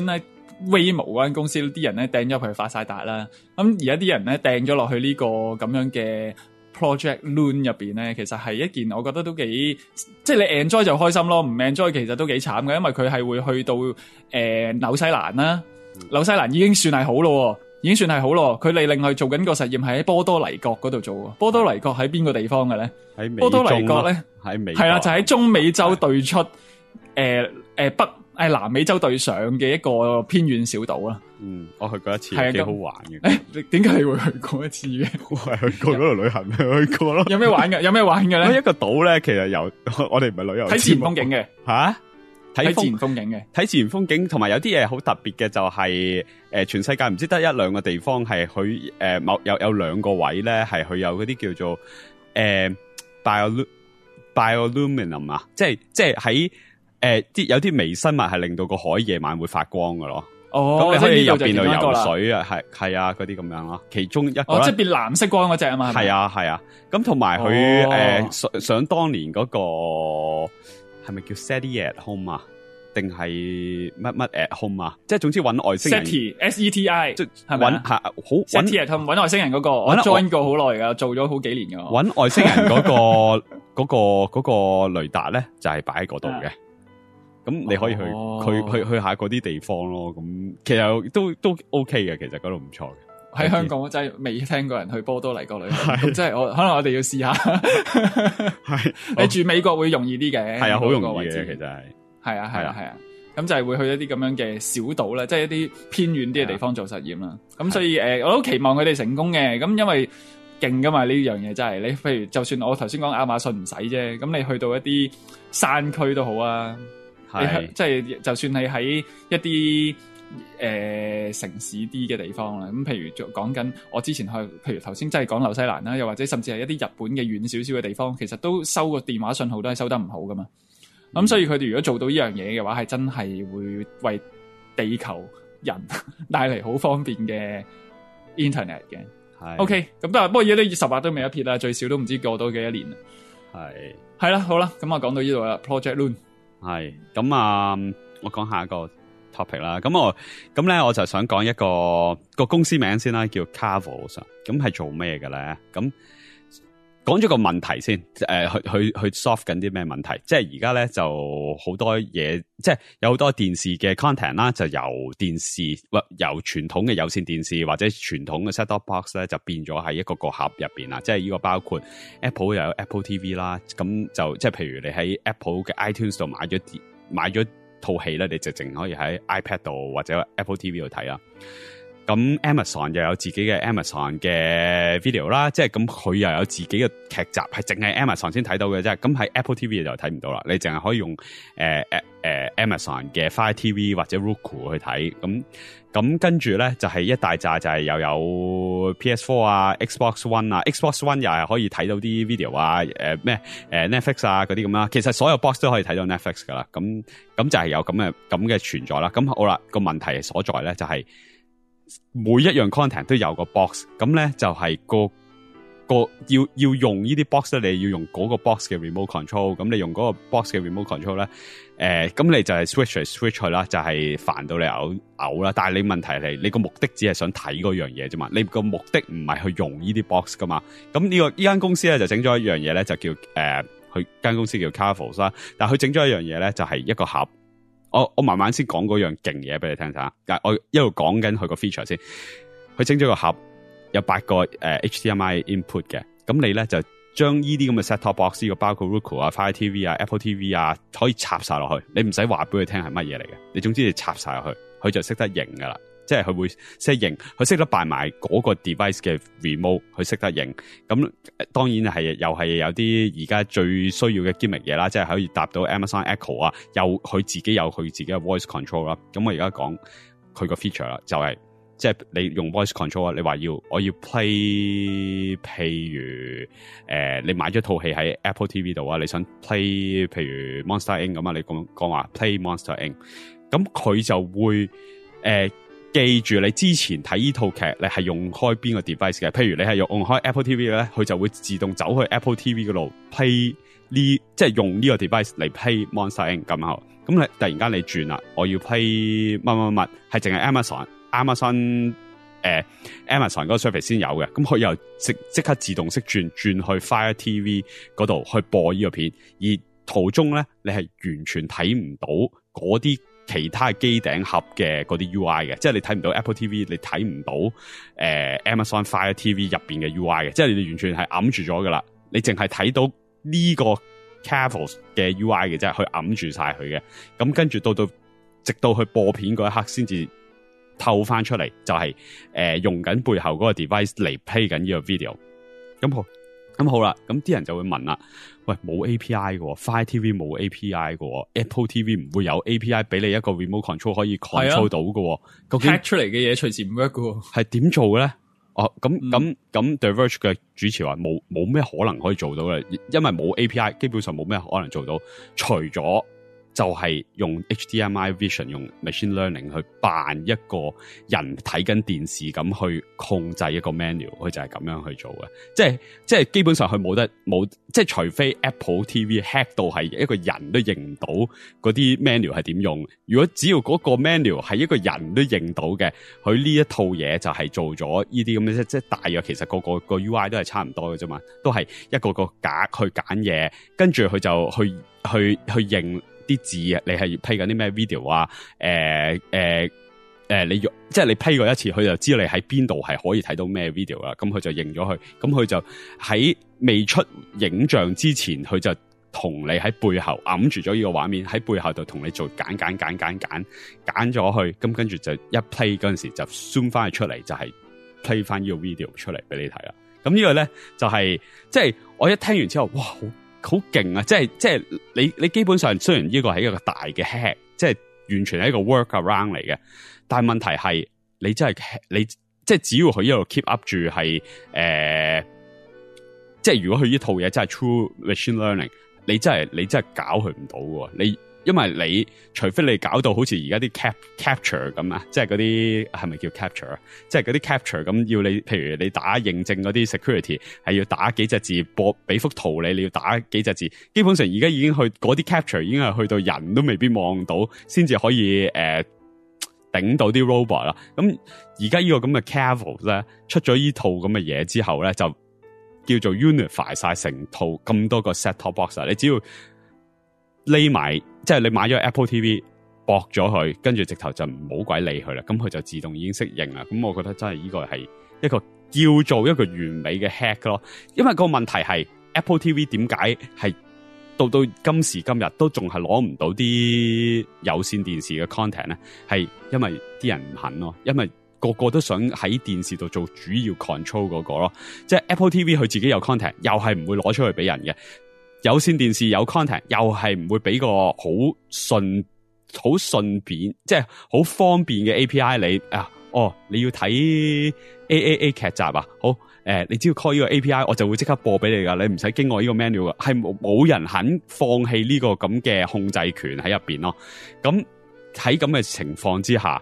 Waymo 嗰間公司啲人咧掟咗佢去發晒達啦，咁而家啲人咧掟咗落去呢個咁樣嘅Project Loon 入邊咧，其實係一件我覺得都幾，即係你 enjoy 就開心咯，唔 enjoy 其實都幾慘嘅，因為佢係會去到紐西蘭啦，紐西蘭已經算係好咯，已經算係好咯。佢哋另外做緊個實驗係喺波多黎各嗰度做，波多黎各喺邊個地方嘅咧？喺波多黎各咧，喺美係啦，就喺中美洲對出南美洲對上嘅一個偏遠小島啦。 我去過一次，幾好玩嘅。 點解你會去過一次嘅？ 我係去過嗰度旅行，去過咯。 有咩玩嘅？有咩玩嘅咧？ 一個島咧，其實我哋唔係旅遊， 睇自然風景嘅。 吓？睇自然風景嘅， 睇自然風景，同埋有啲嘢好特別嘅，就係全世界唔知得1-2個地方係佢有2個位咧，係佢有嗰啲叫做bioluminescence啊，即係喺有啲微生物係令到個海夜晚會發光㗎咯。哦，咁你可以入邊度游水啊，係啊，嗰啲咁樣咯。其中一個即係變藍色光嗰隻啊嘛。 係啊，咁同埋佢想當年嗰個係咪叫 SETI at home 啊？定係乜 at home 啊？即係總之揾外星人。 SETI 即係揾好 SETI at home 揾外星人嗰個，我 join 過好耐噶，做咗好幾年噶。 揾外星人嗰個雷達咧，就係擺喺嗰度嘅。咁你可以去下嗰啲地方咯。咁其實都 OK 嘅，其實嗰度唔錯嘅。 喺香港我真係未聽過人去波多黎各旅行，咁即係可能我哋要試下。係你住美國會容易啲嘅， 係啊，好容易嘅，其實係啊。咁就係會去一啲咁樣嘅小島咧，即係一啲偏遠啲嘅地方做實驗啦。咁所以我都期望佢哋成功嘅。咁因為勁噶嘛呢樣嘢真係，你譬如就算我頭先講亞馬遜唔使啫，咁你去到一啲山區都好啊。係，即係就算係喺一啲城市啲嘅地方啦，咁譬如講緊我之前去，譬如頭先真係講紐西蘭啦，又或者甚至係一啲日本嘅遠少少嘅地方，其實都收個電話信號都係收得唔好噶嘛。咁所以佢哋如果做到呢樣嘢嘅話，係真係會為地球人帶嚟好方便嘅 internet 嘅。係 OK， 咁不過而家都10劃都未一撇啦，最少都唔知過到幾多年啦。係啦，好啦，咁我講到呢度啦 ，Project Loon。 係咁啊！我講下一個 topic 啦。咁咧，我就想講一個公司名先啦，叫 Carvel。咁係做咩嘅咧？咁講咗個問題先，去 solve 緊啲咩問題？即係而家咧就好多嘢，即係有好多電視嘅 content 啦，就由電視或由傳統嘅有線電視或者傳統嘅 set-top box 咧，就變咗喺一個盒入邊啦。即係呢個包括 Apple 又有 Apple TV 啦，咁就即係譬如你喺 Apple 嘅 iTunes 度買咗套戲咧，你直情可以喺 iPad 度或者 Apple TV 度睇啦。 咁 Amazon 又有自己嘅 Amazon 嘅 video 啦，即係咁佢又有自己嘅劇集，係淨係 Amazon 先睇到嘅啫。咁喺 Apple TV 就睇唔到啦，你淨係可以用Amazon 嘅 Fire TV 或者 Roku 去睇。咁跟住咧就係一大紮就係又有 PS4 啊、Xbox One 啊、Xbox One 又係可以睇到啲 video 啊、Netflix 啊嗰啲咁啦。其實所有 box 都可以睇到 Netflix 噶啦。咁就係有咁嘅存在啦。咁好啦，個問題所在咧就係每一樣 content 都有個 box， 咁咧就係要用呢啲 box 咧，你要用嗰個 box 嘅 remote control， 咁你用嗰個 box 嘅 remote control 咧，咁你就係 switch 嚟 switch 去啦，就係煩到你嘔啦。但係你問題係你個目的只係想睇嗰樣嘢啫嘛，你個目的唔係去用呢啲 box 噶嘛。咁呢間公司咧就整咗一樣嘢咧，就叫佢間公司叫 Carvos 啦，但係佢整咗一樣嘢咧，就係一個盒。我慢慢先講嗰樣勁嘢俾你聽下，但我一路講緊佢個 feature 先。佢整咗個盒，有8個HDMI input 嘅，咁你咧就將呢啲咁嘅 set top box， 呢個包括 Roku 啊、Fire TV 啊、Apple TV 啊，可以插晒落去。你唔使話俾佢聽係乜嘢嚟嘅，你總之你插晒落去，佢就識得認噶啦。即係佢會識認，佢識得扮埋嗰個 device 嘅 remote， 佢識得認。咁當然係又係有啲而家最需要嘅 gimmick 嘢啦，即係可以搭到 Amazon Echo 啊，佢自己有佢自己嘅 voice control 啦。咁我而家講佢個 feature 啦，就係即係你用 voice control 啊，你話我要 play， 譬如你買咗套戲喺 Apple TV 度啊，你想 play 譬如 Monster Inc 咁啊，你講話 play Monster Inc， 咁佢就會記住你之前睇呢套劇，你係用開邊個 device 嘅？譬如你係用開 Apple TV 嘅咧，佢就會自動走去 Apple TV 嗰度 play 即係用呢個 device 嚟 play Monster Inc 咁後。咁你突然間你轉啦，我要 play 乜，係淨係 Amazon 嗰個 service 先有嘅。咁佢又即刻自動識轉去 Fire TV 嗰度去播呢個片，而途中咧你係完全睇唔到嗰啲其他機頂盒嘅嗰啲 UI 嘅，即係你睇唔到 Apple TV， 你睇唔到Amazon Fire TV 入邊嘅 UI 嘅，即係你完全係揞住咗噶啦，你淨係睇到呢個 Carvos 嘅 UI 嘅啫，去揞住晒佢嘅。咁跟住直到去播片嗰一刻先至透翻出嚟，就係用緊背後嗰個 device 嚟 play 緊呢個 video。咁好啦，咁啲人就會問啦，喂，冇 API 嘅 Fire TV 冇 API 嘅 Apple TV 唔會有 API 俾你一個 remote control 可以 control 到嘅，究竟 hack 出嚟嘅嘢隨時唔 work 嘅，係點做嘅咧？咁 The Verge 嘅主持話冇咩可能可以做到嘅，因為冇 API， 基本上冇咩可能做到，除咗就係用 HDMI Vision 用 Machine Learning 去扮一個人睇緊電視咁去控制一個 menu， 佢就係咁樣去做嘅。即係基本上佢冇，即係除非 Apple TV hack 到係一個人都認唔到嗰啲 menu 係點用。如果只要嗰個 menu 係一個人都認到嘅，佢呢一套嘢就係做咗呢啲咁嘅，即係大約其實個 UI 都係差唔多嘅啫嘛，都係一個格去揀嘢，跟住佢就去認啲字啊，你係 play 緊啲咩 video 啊？你即係你 play 過一次，佢就知道你喺邊度係可以睇到咩 video 啦。咁佢就認咗佢，咁佢就喺未出影像之前，佢就同你喺背後揞住咗呢個畫面，喺背後就同你做揀咗去，咁跟住就一 play 嗰陣時就 zoom 翻佢出嚟，就係 play 翻呢個 video 出嚟俾你睇啦。咁呢個咧就係即係我一聽完之後，哇！好勁啊！即係你基本上雖然呢個係一個大嘅 hack， 即係完全係一個 workaround 嚟嘅，但係問題係你真係你即係只要佢一路 keep up 住係即係如果佢呢套嘢真係 true machine learning， 你真係搞佢唔到嘅。因為你除非你搞到好似而家啲 capture 咁啊，即係嗰啲係咪叫 capture 啊？即係嗰啲 capture 咁要你，譬如你打認證嗰啲 security 係要打幾隻字播俾幅圖你要打幾隻字，基本上而家已經去嗰啲 capture 已經係去到人都未必望到，先至可以頂到啲 robot 啦。咁而家呢個咁嘅 Carvos 咧出咗呢套咁嘅嘢之後咧，就叫做 unify 晒成套咁多個 set top box， 你只要匿埋，即係你買咗 Apple TV 駁咗佢，跟住直頭就唔好鬼理佢啦，咁佢就自動已經適應啦。咁我覺得真係呢個係一個叫做一個完美嘅 hack 咯。因為個問題係 Apple TV 點解係到今時今日都仲係攞唔到啲有線電視嘅 content 咧？係因為啲人唔肯咯，因為個個都想喺電視度做主要 control 嗰個咯。即係 Apple TV 佢自己有 content，又係唔會攞出去俾人嘅。有線電視有 content，又係唔會俾個好順便，即係好方便嘅 API 你啊。你要睇 AAA 劇集啊，好你只要 call 呢個 API， 我就會即刻播俾你噶，你唔使經過呢個 menu 噶，係冇人肯放棄呢個咁嘅控制權喺入邊咯。咁喺咁嘅情況之下，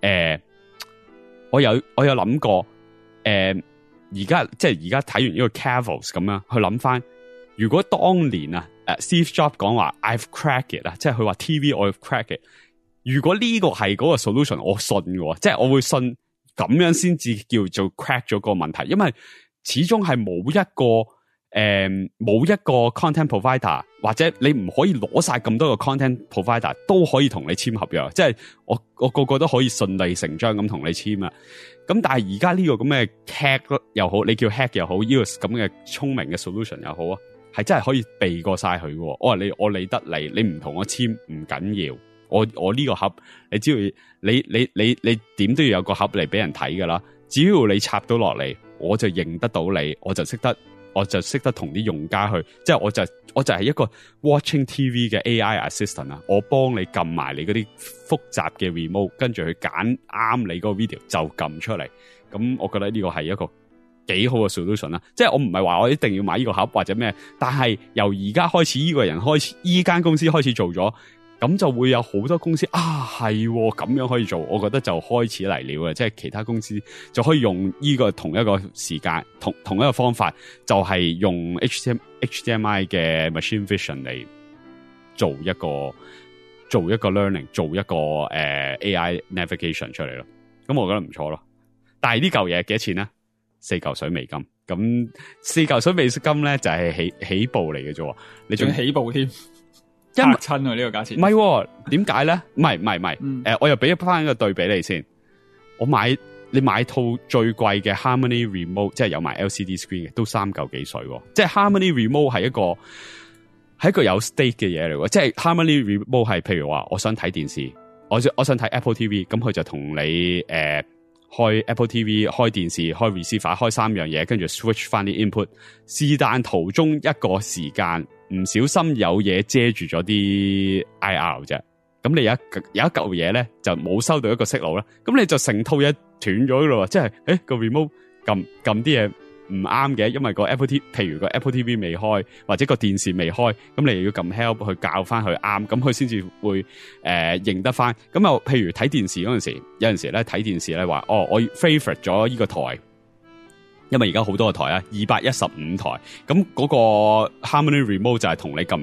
我有諗過，而家睇完呢個 Cavils 咁樣去諗翻，如果當年啊，Steve Jobs 講話 I've cracked it 啊，即係佢話 TV I've cracked it。如果呢個係嗰個 solution， 我信嘅，即係我會信咁樣先至叫做 crack 咗個問題，因為始終係冇一個 content provider， 或者你唔可以攞晒咁多個 content provider 都可以同你簽合約，即係我個個都可以順理成章咁同你簽啊。咁但係而家呢個咁嘅 hack 又好，你叫 hack 又好，呢個咁嘅聰明嘅 solution 又好啊，係真係可以避過晒佢嘅。我理得你唔同我簽唔緊要。我呢個盒，你只要你點都要有個盒嚟俾人睇噶啦。只要你插到落嚟，我就認得到你，我就識得同啲用家去，即係我就係一個 watching TV 嘅 AI assistant 啊。我幫你撳埋你嗰啲複雜嘅 remote， 跟住去揀啱你嗰個 video 就撳出嚟。咁我覺得呢個係一個幾好嘅 solution 啦。即係我唔係話我一定要買呢個盒或者咩，但係由而家開始呢個人開始，呢間公司開始做咗。咁就會有好多公司係咁樣可以做，我覺得就開始嚟了嘅，即係其他公司就可以用呢個同一個時間同一個方法，就係用 HDMI 嘅 machine vision 嚟做一個 learning， 做一個AI navigation 出嚟咯。咁我覺得唔錯咯。但係呢嚿嘢幾多錢咧？4嚿水美金。咁4嚿水美金咧就係起步嚟嘅啫。你仲起步添？嚇親啊！呢個價錢唔係點解咧？唔係，我又俾翻一個對比你先。你買套最貴嘅 Harmony Remote， 即係有埋 LCD screen 嘅，都3嚿幾水。即係 Harmony Remote 係一個有 state 嘅嘢嚟嘅。即係 Harmony Remote 係譬如話，我想睇電視，我想睇 Apple TV， 咁佢就同你開 Apple TV、開電視、開 receiver、開3樣嘢，跟住 switch 翻啲 input。是但途中一個時間唔小心有嘢遮住咗啲 IR 啫，咁你有一嚿嘢咧就冇收到一個息路啦，咁你就成套嘢斷咗咯，即係個 remote 撳啲嘢唔啱嘅，因為個 Apple TV， 譬如個 Apple TV 未開或者個電視未開，咁你又要撳 help 去校翻佢啱，咁佢先至會認得翻。咁又譬如睇電視嗰陣時，有陣時咧睇電視咧話我 favorite 咗呢個台。因為而家好多個台啊，215台，咁嗰個 Harmony Remote 就係同你撳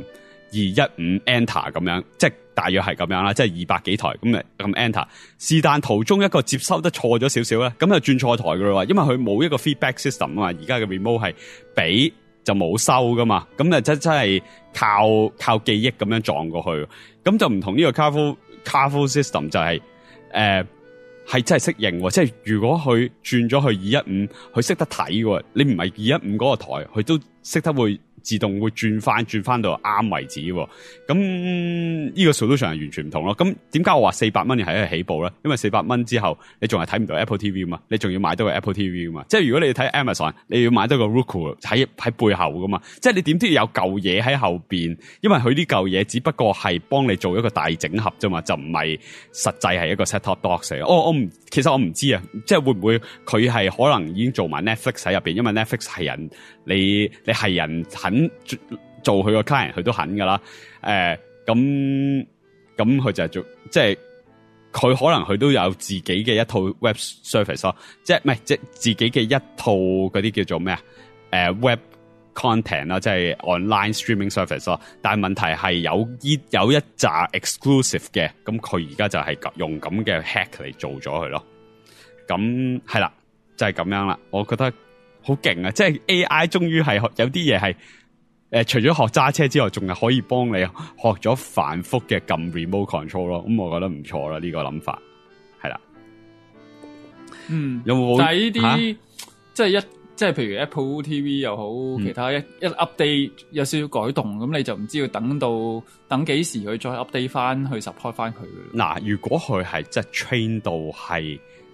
215 Enter 咁樣，即係大約係咁樣啦，即係200幾台咁撳 Enter。是但途中一個接收得錯咗少少咧，咁就轉錯台噶啦，因為佢冇一個 feedback system 啊嘛，而家嘅 Remote 係俾就冇收噶嘛，咁就真係靠記憶咁樣撞過去，咁就唔同呢個 Careful System 就係係真係適應喎，即係如果佢轉咗去215，佢識得睇喎。你唔係215嗰個台，佢都識得會自動會轉翻到啱為止喎。咁呢個 solution 係完全唔同咯。咁點解我話400蚊係一個起步咧？因為400蚊之後你仲係睇唔到 Apple TV 嘛，你仲要買到個 Apple TV 嘛。即係如果你睇 Amazon， 你要買到個 Roku 喺背後噶嘛。即係你點都要有嚿嘢喺後邊，因為佢呢嚿嘢只不過係幫你做一個大整合啫嘛，就唔係實際係一個 set top box 嚟。其實我唔知啊，即係會唔會佢係可能已經做埋 Netflix 喺入邊，因為 Netflix 係人，你係人肯做佢個 client， 佢都肯噶啦。咁佢就係做，即係佢可能佢都有自己嘅一套 web service 咯，即係唔係即係自己嘅一套嗰啲叫做咩啊？web content 啦，即係 online streaming service 咯。但係問題係有一紮 exclusive 嘅，咁佢而家就係用咁嘅 hack 嚟做咗佢咯。咁係啦，就係咁樣啦。我覺得好勁啊！即係 AI 終於係有啲嘢係。除咗學揸車之外，仲係可以幫你學咗繁複嘅撳 remote control 咯，咁我覺得唔錯啦，呢個諗法係啦。有冇？ 但係呢啲即係譬如 Apple TV 又好，其他一 update 有少少改動，咁你就唔知要等幾時佢再 update 翻去 support 翻佢嘅。 嗱，如果佢係即係 train 到係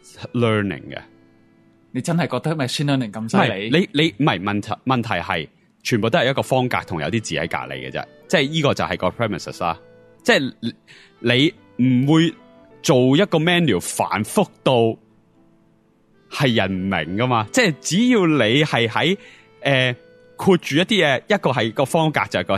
learning 嘅。 你真係覺得 machine learning 咁犀利？ 你唔係問題係全部都係一個方格同有啲字喺隔離嘅啫，即係呢個就係個 premises 啦。即係你唔會做一個 manual 繁複到係人唔明噶嘛？即係只要你係喺括住一啲嘢，一個係個方格就係個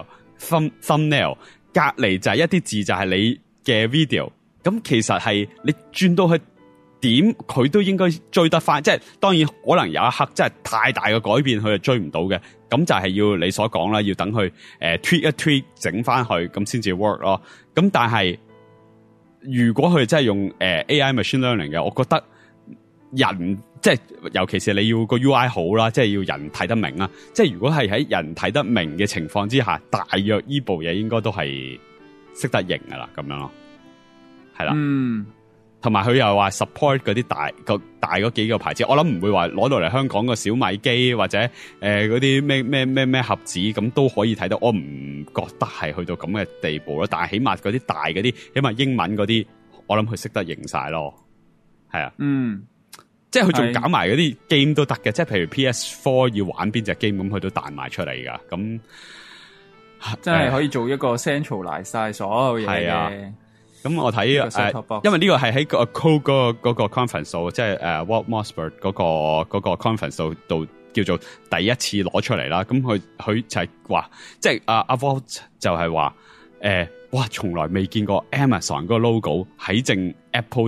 thumbnail， 隔離就係一啲字就係你嘅 video。咁其實係你轉到去點，佢都應該追得翻。即係當然可能有一刻真係太大嘅改變，佢就追唔到嘅。咁就係要你所講啦，要等佢tweak 一 tweak 整翻去，咁先至 work 咯。咁但係如果佢真係用AI machine learning 嘅，我覺得人即係尤其是你要個 UI 好啦，即係要人睇得明啦。即係如果係喺人睇得明嘅情況之下，大約呢部嘢應該都係識得型噶啦，咁樣咯。係啦，同埋佢又話 support 嗰啲大嗰幾個牌子，我諗唔會話攞到嚟香港個小米機或者嗰啲咩盒子咁都可以睇到，我唔覺得係去到咁嘅地步咯。但係起碼嗰啲大嗰啲，起碼英文嗰啲，我諗佢識得型晒咯。係啊，即係佢仲搞埋嗰啲 game 都得嘅，即係譬如 PS4 要玩邊隻 game 咁，佢都彈埋出嚟噶。咁真係可以做一個 centralize 晒所有嘢嘅。 咁我睇因為呢個係喺個 Code 嗰個 conference 度，即係Walt Mossberg 嗰個 conference 度叫做第一次攞出嚟啦。咁佢就係話，即係阿 Walt 就係話，哇，從來未見過 Amazon 嗰個 logo 喺正 Apple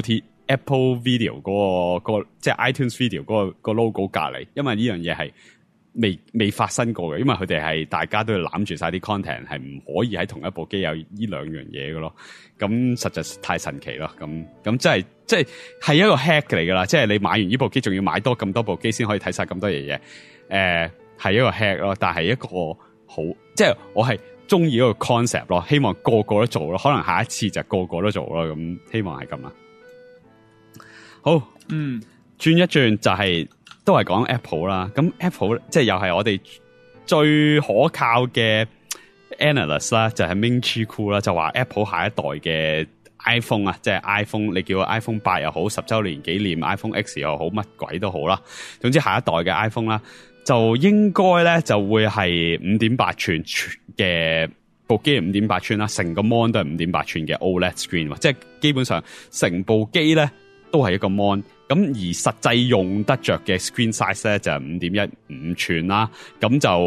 Video 嗰個即係 iTunes Video 嗰個 logo 隔離，因為呢樣嘢係未發生過嘅，因為佢哋係大家都要攬住晒啲 content， 係唔可以喺同一部機有呢兩樣嘢嘅咯。咁實在太神奇咯。咁即係一個 hack 嚟噶啦，即係你買完呢部機仲要買多咁多部機先可以睇晒咁多嘢。係一個 hack 咯，但係一個好，即係我係中意一個 concept 咯，希望個個都做咯，可能下一次就個個都做咯。咁希望係咁啦。好，轉一轉就係都係講 Apple 啦。咁 Apple 即係又係我哋最可靠嘅 analyst 啦，就係 Ming-Chi Kuo 啦，就話 Apple 下一代嘅 iPhone 啊，即係 iPhone， 你叫 iPhone 8又好，10周年紀念 iPhone X 又好，乜鬼都好啦。總之下一代嘅 iPhone 啦，就應該咧就會係 5.8 寸嘅部機，係 5.8 寸啦，成個 mon 都係 5.8 寸嘅 OLED screen， 即係基本上成部機咧都係一個 mon。咁而實際用得着嘅 screen size 咧就係 5.15 寸啦，咁就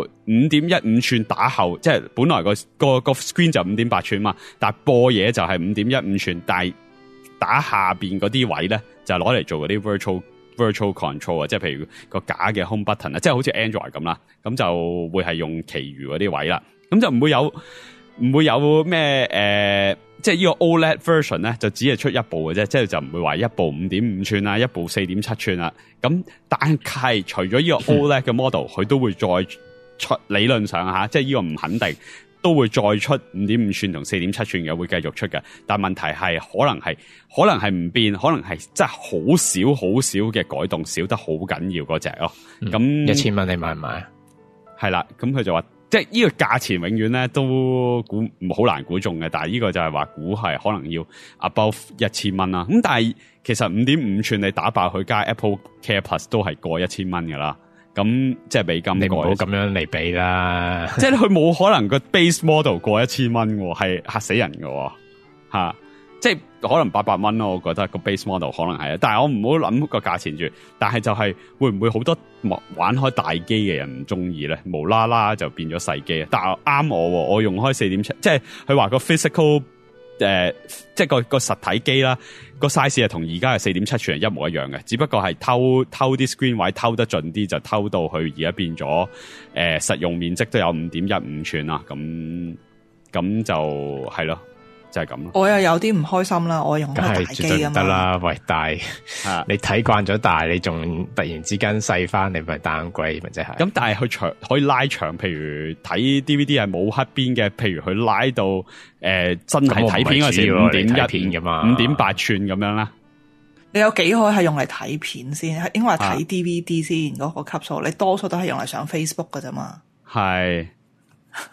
5.15 寸打後，即係本來個 screen 就 5.8 寸嘛，但係播嘢就係 5.15 寸，但係打下邊嗰啲位咧就攞嚟做嗰啲 virtual control 啊，即係譬如個假嘅 home button 啊，即係好似 Android 咁啦，咁就會係用其餘嗰啲位啦，咁就唔會有咩即係呢個 OLED version 咧，就只係出一部嘅啫，即係就唔會話一部 5.5 寸啦，一部 4.7 寸啦。咁但係除咗呢個 OLED 嘅 model，佢都會再出，理論上吓，即係呢個唔肯定，都會再出 5.5 寸同 4.7 寸嘅，會繼續出嘅。但問題係可能係唔變，可能係真係好少嘅改動，少得好緊要嗰隻咯。咁 1000蚊你買唔買啊？ 係啦，咁佢就話。即係呢個價錢永遠咧都好難估中嘅，但係呢個就係話估係可能要 above 1000蚊啦。咁但係其實 5.5 寸你打爆佢加 Apple Care Plus 都係過1000蚊噶啦。咁即係美金， 你唔好咁樣嚟比啦。 即係佢冇可能個 base model 過1000蚊嘅，係嚇死人嘅吓。即係可能800蚊咯，我覺得個 base model 可能係，但係我唔好諗個價錢住。但係就係會唔會好多玩開大機嘅人唔中意咧？無啦啦就變咗細機。但係啱我用開 4.7， 即係佢話個 physical 即係個實體機啦，個 size 係同而家嘅 4.7 寸係一模一樣嘅，只不過係偷啲 screen 位偷得盡啲，就偷到佢而家變咗實用面積都有 5.15 寸啦。咁就係咯。就係咁咯，我又有啲唔開心啦。我用開大機啊嘛，得啦， 喂大，你睇慣咗大，你仲突然之間細翻，你咪 downgrade 咪即係。咁但係佢長可以拉長，譬如睇 DVD 係冇黑邊嘅，譬如佢拉到真係睇片嗰時5.1片噶嘛，5.8寸咁樣啦。 你有幾可係用嚟睇片先？應該係睇 DVD 先嗰個級數，你多數都係用嚟上 Facebook 噶啫嘛。 係。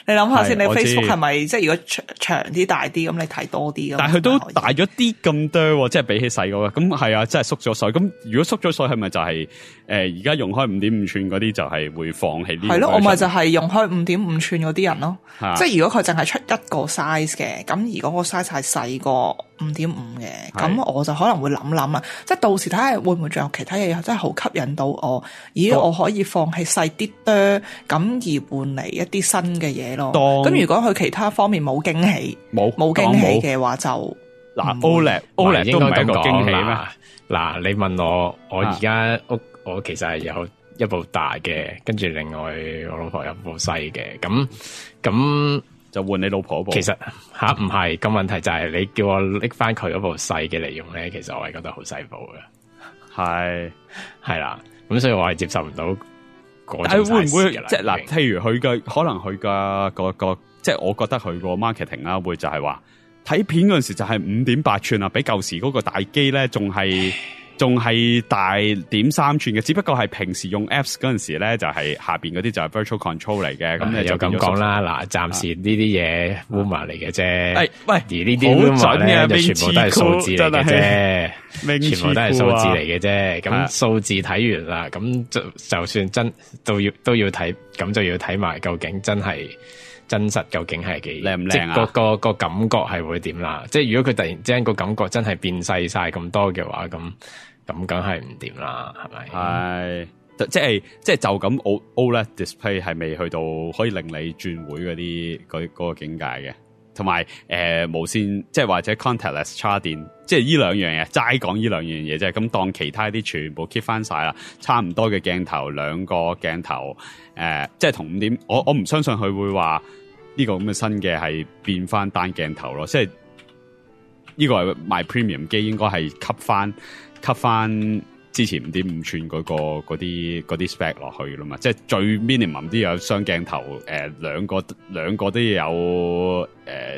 你諗下先，你 Facebook 係咪即係如果長啲大啲咁，你睇多啲咁？ 但係佢都大咗啲咁多，即係比起細嗰個，咁係啊，真係縮咗水。咁如果縮咗水，係咪就係而家用開5.5寸嗰啲就係會放棄呢？係咯， 我咪就係用開5.5寸嗰啲人咯。即係如果佢淨係出一個 size 嘅，咁如果個 size 係細過5.5嘅，咁我就可能會諗啦。即係到時睇下會唔會仲有其他嘢真係好吸引到我，我可以放棄細啲多，咁而換嚟一啲新嘅嘢咯。咁如果佢其他方面冇驚喜，冇驚喜嘅話就嗱 OLED 都唔係一個驚喜咩？ 嗱，你問我而家我其實係有一部大嘅，跟住另外我老婆有部細嘅，咁就換你老婆部。 其實唔係，個問題就係你叫我拎翻佢嗰部細嘅嚟用咧，其實我係覺得好細部嘅。係啦，咁所以我係接受唔到嗰種 size 嘅。會唔會即係嗱？ 譬如佢嘅可能佢嘅個即係我覺得佢個 marketing 啦，會就係話睇片嗰陣時就係5.8寸啊，比舊時嗰個大機咧仲係大0.3寸嘅，只不過係平時用 apps 嗰陣時咧就係下邊嗰啲就係 virtual control 嚟嘅，咁你就咁講啦。嗱，暫時呢啲嘢 rumor 嚟嘅啫。喂，而呢啲 rumor 咧就全部都係數字嚟嘅啫，全部都係數字嚟嘅啫。咁數字睇完啦，咁就算真都要睇，咁就要睇埋究竟真實究竟係幾靚唔靚啊？即係個感覺係會點啦？即係如果佢突然之間個感覺真係變細晒咁多嘅話，咁梗係唔掂啦，係咪？係，即係就咁 OLED display 係未去到可以令你轉會嗰個境界嘅，同埋無線即係或者 contactless 插電，即係呢兩樣嘢，齋講呢兩樣嘢啫。咁當其他啲全部 keep 翻晒啦，差唔多嘅鏡頭，兩個鏡頭，即係同5點，我唔相信佢會話呢個咁嘅新嘅係變翻單鏡頭咯，即係呢個係賣 premium 機應該係吸翻之前5.5寸嗰啲 spec 落去啦嘛，即係最 minimum 都有雙鏡頭，兩個都要有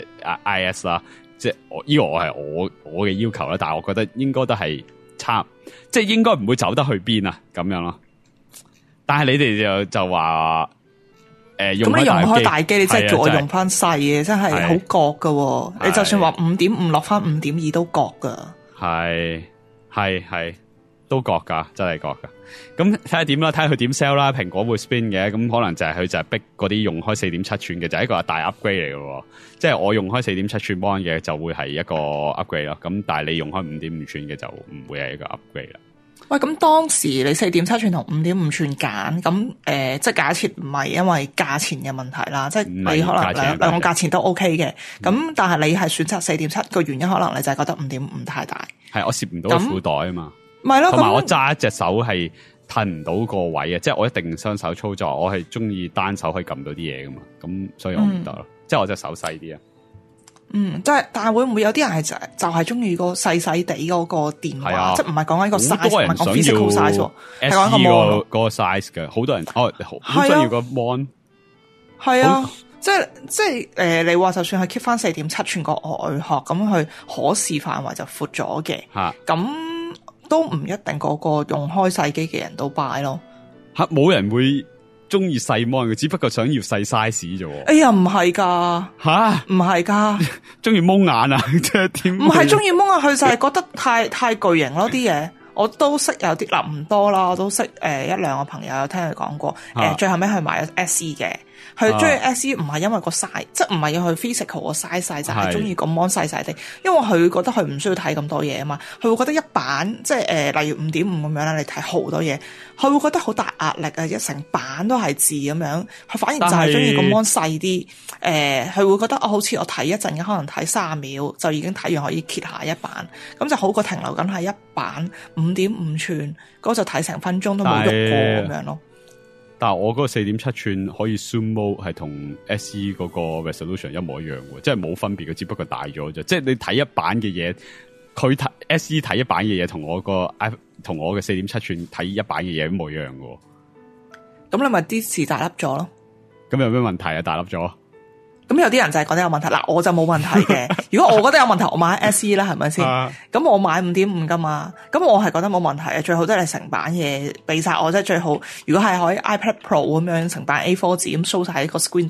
IS 啦，即係呢個我係我嘅要求啦，但係我覺得應該都係差，即係應該唔會走得去邊啊咁樣咯。但係你哋就話咁你用開大機，你真係叫我用翻細嘅，真係好覺噶。你就算話5.5落翻5.2都覺噶。係都覺噶，真係覺噶。咁睇下點啦，睇下佢點 sell 啦。蘋果會 spin 嘅，咁可能就係佢就係逼嗰啲用開4.7寸嘅，就係一個大 upgrade 嚟嘅。即係我用開4.7寸 mon 嘅，就會係一個 upgrade 咯。咁但係你用開5.5寸嘅，就唔會係一個 upgrade 啦。喂，咁當時你4.7寸同5.5寸揀，咁即係假設唔係因為價錢嘅問題啦，即係你可能兩個價錢都 OK 嘅。咁但係你係選擇4.7個原因，可能你就係覺得5.5太大。係我攝唔到褲袋啊嘛，咪咯，同埋我揸一隻手係褪唔到個位啊，即係我一定雙手操作，我係中意單手可以撳到啲嘢噶嘛，咁所以我唔得咯，即係我隻手細啲啊。即係，但係會唔會有啲人係就係中意個細細地嗰個電話，即係唔係講緊個 size，唔係講 physical size，係講個 mon 個 size 嘅，好多人好中意個 mon。係啊，即係你話就算係 keep 翻4.7寸個外殼，咁佢可視範圍就闊咗嘅，咁都唔一定個個用開細機嘅人都 buy 咯。冇人會中意細 mon 嘅，只不過想要細 size 啫。哎呀，唔係噶，唔係噶，中意蒙眼啊，即係點？唔係中意蒙眼，佢就係覺得太巨型咯啲嘢。我都識有啲嗱，唔多啦，我都識一兩個朋友有聽佢講過，最後尾佢買咗 SE 嘅。佢中意 SE 唔係因為個 size，即係唔係要佢 physical 個 size 細，就係中意個 mon 細細啲。因為佢覺得佢唔需要睇咁多嘢啊嘛，佢會覺得一版即係例如5.5咁樣啦，你睇好多嘢，佢會覺得好大壓力啊！一成版都係字咁樣，佢反而就係中意個 mon 細啲。佢會覺得好似我睇一陣嘅，可能睇30秒就已經睇完，可以揭下一版，咁就好過停留緊係一版5.5寸嗰就睇成分鐘都冇喐過咁樣咯。但係我嗰個4.7寸可以 zoom mode 係同 SE 嗰個 resolution 一模一樣嘅，即係冇分別嘅，只不過大咗啫。即係你睇一版嘅嘢，佢睇 SE 睇一版嘅嘢，同我嘅4.7寸睇一版嘅嘢一模一樣嘅。咁你咪啲字大粒咗咯？咁有咩問題啊？大粒咗？咁有啲人就係覺得有問題，嗱我就冇問題嘅。如果我覺得有問題，我買 SE 啦，係咪先？咁我買5.5噶嘛，咁我係覺得冇問題嘅。最好都係成版嘢俾晒我，即係最好。如果係可以 iPad Pro 咁樣成版 A4 紙咁 show 晒喺個 screen 度，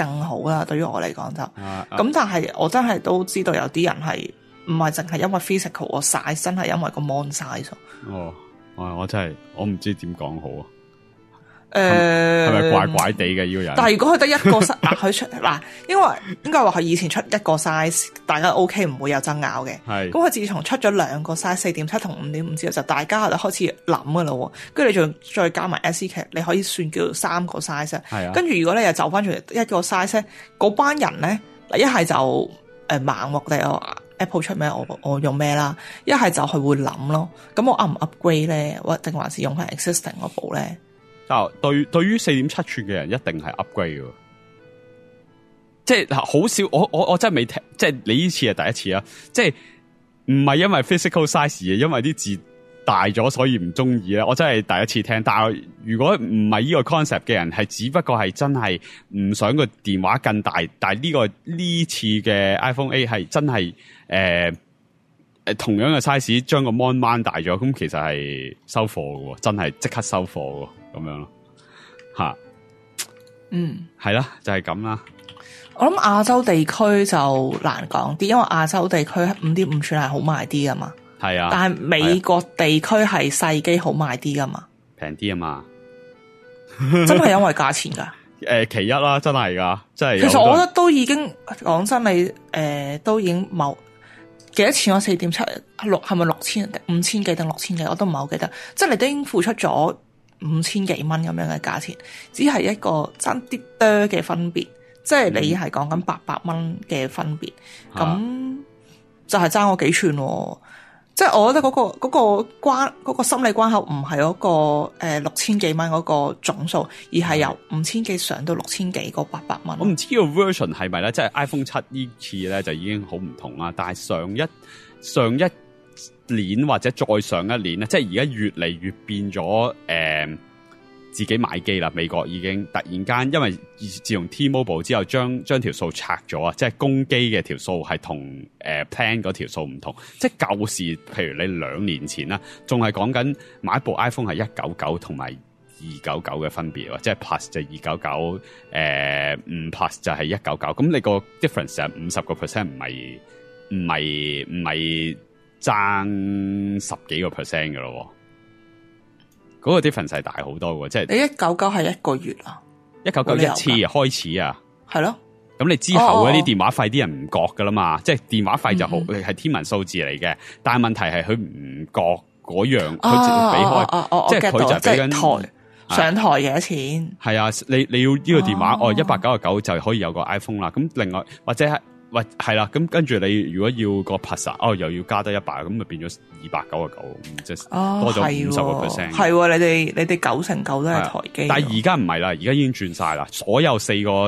更好啦。對於我嚟講就咁，但係我真係都知道有啲人係唔係淨係因為 physical 個 size， 真係因為個 mon size。 我真係我唔知點講好啊。係咪怪怪地嘅呢個人？但係如果佢得一個 size， 佢出應該話佢以前出一個 size， 大家 OK 唔會有爭拗嘅。係咁，佢自從出咗兩個 size 4.7 同 5.5 之後，就大家就開始諗噶啦。跟住你仲再加埋 SE 劇，你可以算叫做3個 size。係啊。跟住如果你又走翻出嚟一個 size， 嗰班人咧，一係就盲目地Apple 出咩，我用咩啦？一係就佢會諗咯。咁我 up 唔 upgrade 咧，或定還是用翻 existing 嗰部咧？對於4.7寸嘅人一定係 upgrade 嘅， 即係好少我真係未聽，即係你呢次係第一次啊！即係唔係因為 physical size 嘅，因為啲字大咗所以唔中意咧。我真係第一次聽。但係如果唔係呢個 concept 嘅人，係只不過係真係唔想個電話更大。但係呢次嘅 iPhone 8係真係同樣嘅 size 將個 mon 掹大咗，咁其實係收貨嘅，真係即刻收貨嘅。咁樣咯，吓，係啦，就係咁啦。 我諗亞洲地區就難講啲，因為亞洲地區 5.5 寸係好賣啲噶嘛。係啊，但係美國地區係細機好賣啲噶嘛，平啲啊嘛。真係因為價錢噶？ 其一啦，真係噶，真係。 其實我覺得都已經講真，你都已經冇幾多錢？我4.7係咪6000 5000幾定6000幾？我都唔係好記得。即係你都已經付出咗5000幾蚊咁樣嘅價錢，只係一個爭啲多嘅分別，即係你係講緊800蚊嘅分別，咁就係爭我幾寸喎。即係我覺得嗰個心理關口唔係嗰個6000幾蚊嗰個總數，而係由5000幾上到6000幾個800蚊。 我唔知個 version 係咪咧，即係 iPhone 7呢次咧就已經好唔同啦，但係上一年或者再上一年咧，即係而家越嚟越變咗自己買機啦。美國已經突然間，因為自從 T-Mobile 之後，將條數拆咗啊，即係供機嘅條數係同plan 嗰條數唔同。即係舊時，譬如你2年前啦，仲係講緊買一部 iPhone 係199同埋299嘅分別，即係 Plus 就299，唔 Plus 就係199。咁你個 difference 係50%，唔係爭10幾個%嘅咯。嗰個 difference 係大好多嘅，即係你 199係1個月啊 ，199一次開始啊， 係咯。 咁你之後嗰啲電話費啲人唔覺噶啦嘛，即係電話費就好係天文數字嚟嘅，但係問題係佢唔覺嗰樣，佢直接俾開，即係佢就俾緊台上台嘅錢。係啊，你要呢個電話199就可以有個 iPhone 啦。咁另外或者係。喂，係啦，咁跟住你如果要個 Plus 又要加得100，咁咪變咗299，即係多咗50%。 係，你哋9成9都係台機。 但係而家唔係啦，而家已經轉晒啦，所有四個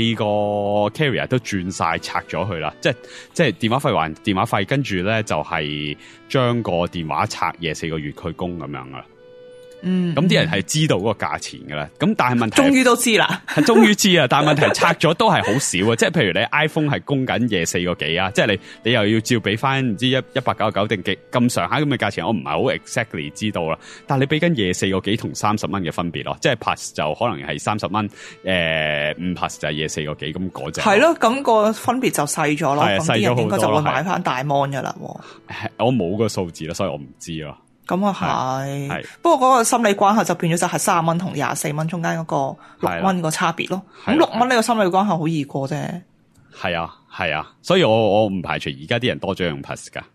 carrier 都轉晒拆咗佢啦，即係電話費還電話費，跟住咧就係將個電話拆夜4個月去供咁樣啦。咁啲人係知道嗰個價錢噶啦，咁但係問題終於都知啦， 終於知啦，但係問題拆咗都係好少啊，即係譬如你 iPhone 係供緊夜4個幾啊，即係你又要照俾翻唔知199定幾咁上下咁嘅價錢，我唔係好 exactly 知道啦，但係你俾緊夜4個幾同30蚊嘅分別咯，即係 Plus 就可能係30蚊，唔 Plus 就係夜4個幾咁嗰隻，係咯， 咁個分別就細咗咯，咁啲人應該就會買翻大 mon 噶啦， 我冇個數字啦，所以我唔知咯。 咁啊係，不過嗰個心理關口就變咗就係30蚊同24蚊中間嗰個6蚊個差別咯。咁6蚊呢個心理關口好易過啫。係啊，係啊，所以我唔排除而家啲人多咗用 Plus 噶。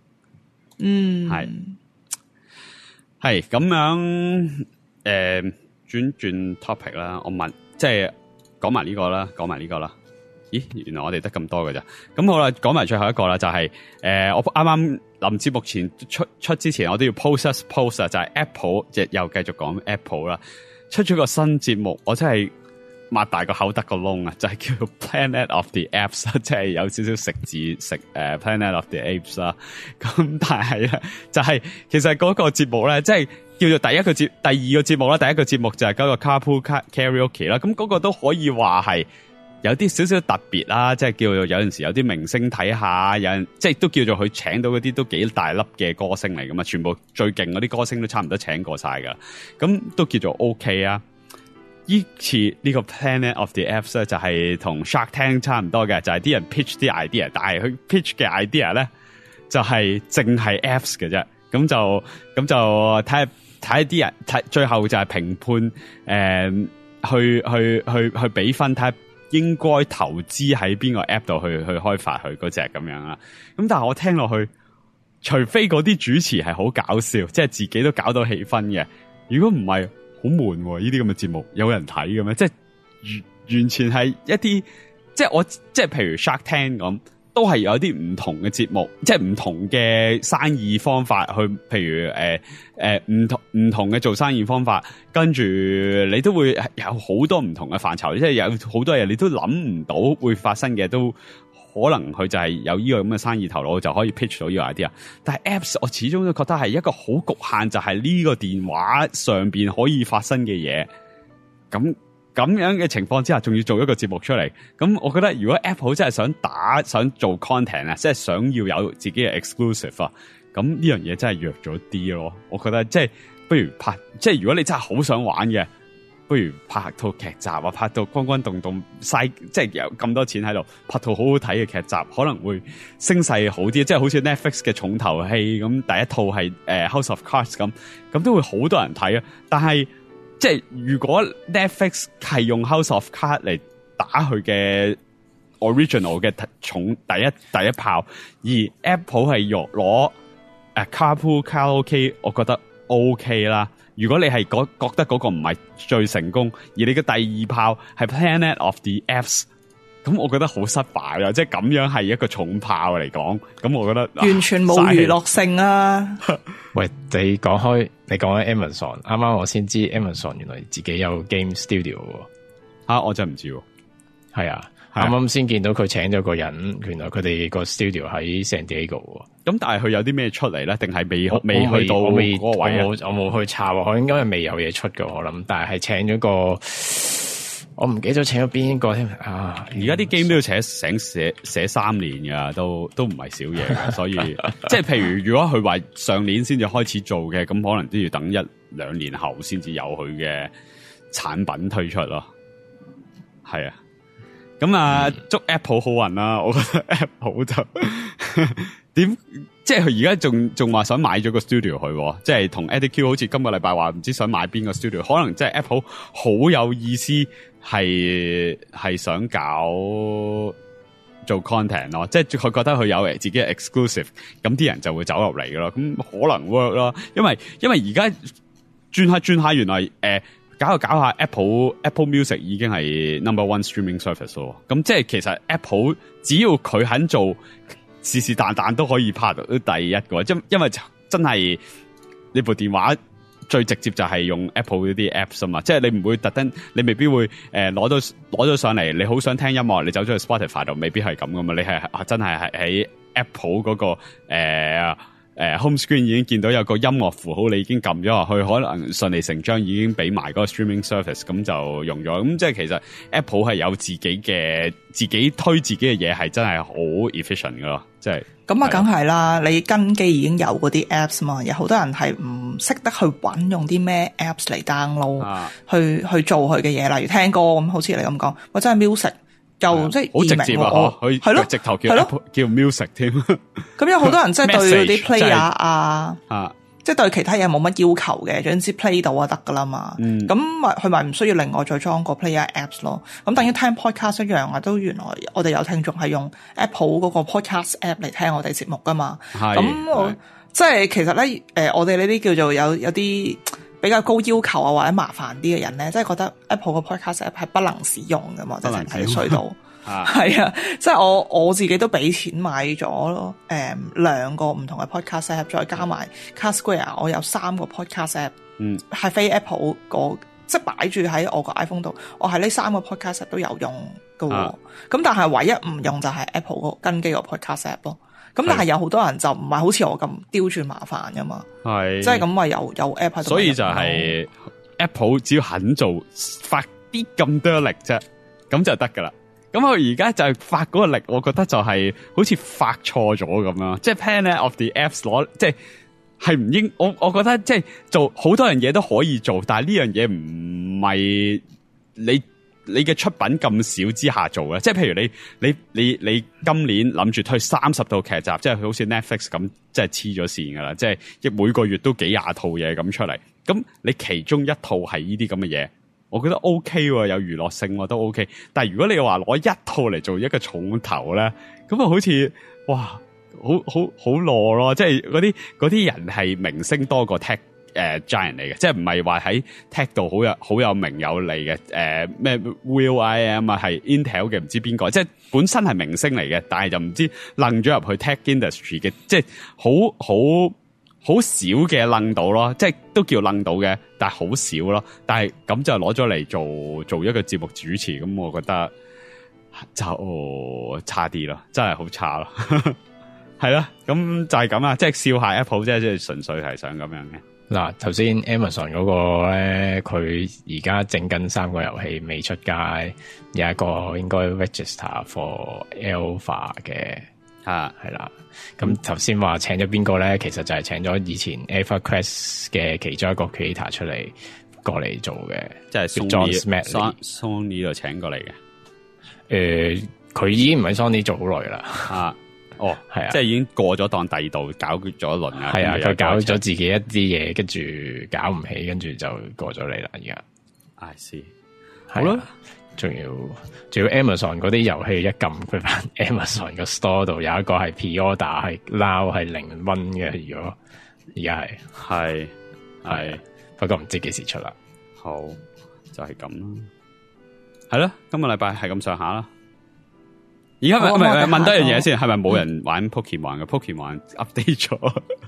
係咁樣轉 topic 啦。我問即係講埋呢個啦。咦，原來我哋得咁多嘅咋？咁好啦，講埋最後一個啦，就係我啱啱臨節目前出之前，我都要 post 啊，就係 Apple 又繼續講 Apple 啦，出咗個新節目，我真係擘大個口得個窿啊，就係叫 Planet of the Apps， 即係有少少食字Planet of the Apes 啦。咁但係咧，就係其實嗰個節目咧，即係叫做第二個節目啦。第一個節目就係嗰個 Carpool Karaoke 啦。咁嗰個都可以話係有啲少少特別啦，即係叫做有陣時有啲明星睇下，有人即係都叫做佢請到嗰啲都幾大粒嘅歌星嚟噶嘛，全部最勁嗰啲歌星都差唔多請過晒噶，咁都叫做 OK 啊。 依次呢個 Planet of the Apps 咧就係同 Shark Tank 差唔多嘅，就係啲人 pitch 啲 idea， 但係佢 pitch 嘅 idea 咧就係淨係 apps 嘅啫，咁就睇啲人睇最後就係評判去俾分，睇下應該投資喺邊個 app 度去開發佢嗰隻咁樣啦。咁但係我聽落去，除非嗰啲主持係好搞笑，即係自己都搞到氣氛嘅，如果唔係好悶喎。呢啲咁嘅節目有人睇嘅咩？即係完全係一啲即係譬如 Shark Tank 咁。都係有啲唔同嘅節目，即係唔同嘅生意方法去，譬如唔同嘅做生意方法，跟住你都會有好多唔同嘅範疇，即係有好多嘢你都諗唔到會發生嘅，都可能佢就係有呢個咁嘅生意頭腦就可以 pitch 到呢個 idea。但係 apps 我始終都覺得係一個好局限，就係呢個電話上邊可以發生嘅嘢咁樣嘅情況之下，仲要做一個節目出嚟，咁我覺得如果 Apple 真係想做 content 啊，即係想要有自己嘅 exclusive 啊，咁呢樣嘢真係弱咗啲咯。我覺得即係不如即係如果你真係好想玩嘅，不如拍套劇集啊，拍到轟轟動動，嘥即係有咁多錢喺度拍套好好睇嘅劇集，可能會聲勢好啲，即係好似 Netflix 嘅重頭戲咁，第一套係House of Cards 咁都會好多人睇啊，但係。即係如果 Netflix 係用 House of Cards 嚟打佢嘅 original 嘅第一炮，而 Apple 係攞Carpool Karaoke， 我覺得 OK 啦。如果你係覺得嗰個唔係最成功，而你嘅第二炮係 Planet of the Apps， 咁我覺得好失敗啊！即係咁樣係一個重炮嚟講，咁我覺得完全冇娛樂性啊！ 喂，你講開 Amazon， 啱啱我先知 Amazon 原來自己有 game studio 喎。 我真係唔知喎。 係啊，啱啱先見到佢請咗個人，原來佢哋個 studio 喺 San Diego 喎。咁但係佢有啲咩出嚟咧？定係未去到嗰個位？我冇去查喎，我應該係未有嘢出嘅，我諗。但係請咗個。我唔記得咗請咗邊個添啊！ 而家啲 game 都要寫3年噶，都唔係少嘢嘅，所以即係譬如如果佢話上年先至開始做嘅，咁可能都要等1-2年後先至有佢嘅產品推出咯。係啊，咁祝 Apple 好運啦！我覺得 Apple 就點即係佢而家仲話想買咗個 studio 去，即係同 Eddie Q 好似今個禮拜話唔知想買邊個 studio， 可能即係 Apple 好有意思。係想搞做 content 咯，即係佢覺得佢有自己嘅 exclusive， 咁啲人就會走入嚟噶咯，咁可能 work 咯，因為而家轉下，原來搞下 Apple Music 已經係 number1 streaming service 咯，咁即係其實 Apple 只要佢肯做，是但都可以拍到第一個，因為真係呢部電話。最直接就係用 Apple 嗰啲 apps 啊嘛，即係你唔會特登，你未必會攞咗上嚟，你好想聽音樂，你走咗去 Spotify 度，未必係咁噶嘛，你係真係喺 Apple 嗰個home screen 已經見到有個音樂符號，你已經撳咗落去，可能順理成章已經俾埋嗰個 streaming service， 咁就用咗。咁即係其實 Apple 係有自己推自己嘅嘢，係真係好 efficient 噶咯，即係。 咁啊，梗係啦！你跟機已經有嗰啲 apps 嘛，有好多人係唔識得去揾用啲咩 apps 嚟 download，去做佢嘅嘢，例如聽歌咁，好似你咁講，或者係 music。就即係好直接啊！佢係咯，直頭叫 music 添。咁有好多人即係對啲 player 啊，即係對其他嘢冇乜要求嘅，總之 play 到就得噶啦嘛。咁佢咪唔需要另外再裝個 player apps 咯。咁等於聽 podcast 一樣啊，都原來我哋有聽眾係用 Apple 嗰個 podcast app 嚟聽我哋節目噶嘛。咁我即係其實咧，我哋呢啲叫做有啲比較高要求啊，或者麻煩啲嘅人咧，即係覺得 Apple 個 podcast app 係不能使用㗎嘛，即係喺隧道。係啊，即係我自己都俾錢買咗2個唔同嘅 podcast app， 再加埋 Cast Square， 我有3個 podcast app， 係非 Apple 個，即係擺住喺我個 iPhone 度，我係呢3個 podcast app 都有用㗎喎。咁但係唯一唔用就係 Apple 個跟機個 podcast app 咯。咁但係有好多人就唔係好似我咁刁鑽麻煩噶嘛，係即係咁咪有 app 喺度， 所以就係 Apple 只要肯做發啲咁多力啫，咁就得噶啦。咁我而家就係發嗰個力，我覺得就係好似發錯咗咁樣，即係 Planet of the Apps 攞，即係唔應我覺得即係做好多樣嘢都可以做，但係呢樣嘢唔係你嘅出品咁少之下做嘅，即係譬如你今年諗住推30套劇集，即係好似 Netflix 咁，即係黐咗線噶啦，即係每個月都幾廿套嘢咁出嚟。咁你其中一套係呢啲咁嘅嘢，我覺得 OK 喎，有娛樂性都 OK。但係如果你話攞一套嚟做一個重頭咧，咁啊好似哇好懦咯，即係嗰啲人係明星多過 tech giant 嚟嘅，即係唔係話喺 tech 度好有名有利嘅咩 Will.i.am 啊，係 Intel 嘅唔知邊個，即係本身係明星嚟嘅，但係就唔知楞咗入去 tech industry 嘅，即係好少嘅楞到咯，即係都叫楞到嘅，但係好少咯。但係咁就攞咗嚟做一個節目主持，咁我覺得就差啲咯，真係好差咯。係啦，咁就係咁啦，即係笑下 Apple 即係純粹係想咁樣嘅。 嗱，頭先 Amazon 嗰個咧，佢而家整緊3個遊戲未出街，有一個應該 register for alpha 嘅，係啦。咁頭先話請咗邊個咧？其實就係請咗以前 Alpha Quest 嘅其中一個 creator 出嚟過嚟做嘅，即係 Sony 度請過嚟嘅。 佢已經唔喺 Sony 做好耐啦。 哦，係啊，即係已經過咗檔第二度搞咗一輪啊。係啊，佢搞咗自己一啲嘢，跟住搞唔起，跟住就過咗嚟啦。而家，I see，好啦，仲要 Amazon 嗰啲遊戲一撳佢翻 Amazon 個 store 度有一個係 pre-order 係 now 係0蚊嘅，如果而家係，不過唔知幾時出啦。好，就係咁啦。係咯，今個禮拜係咁上下啦。而家問多樣嘢先，係咪冇人玩 Pokemon 嘅？Pokemon update 咗，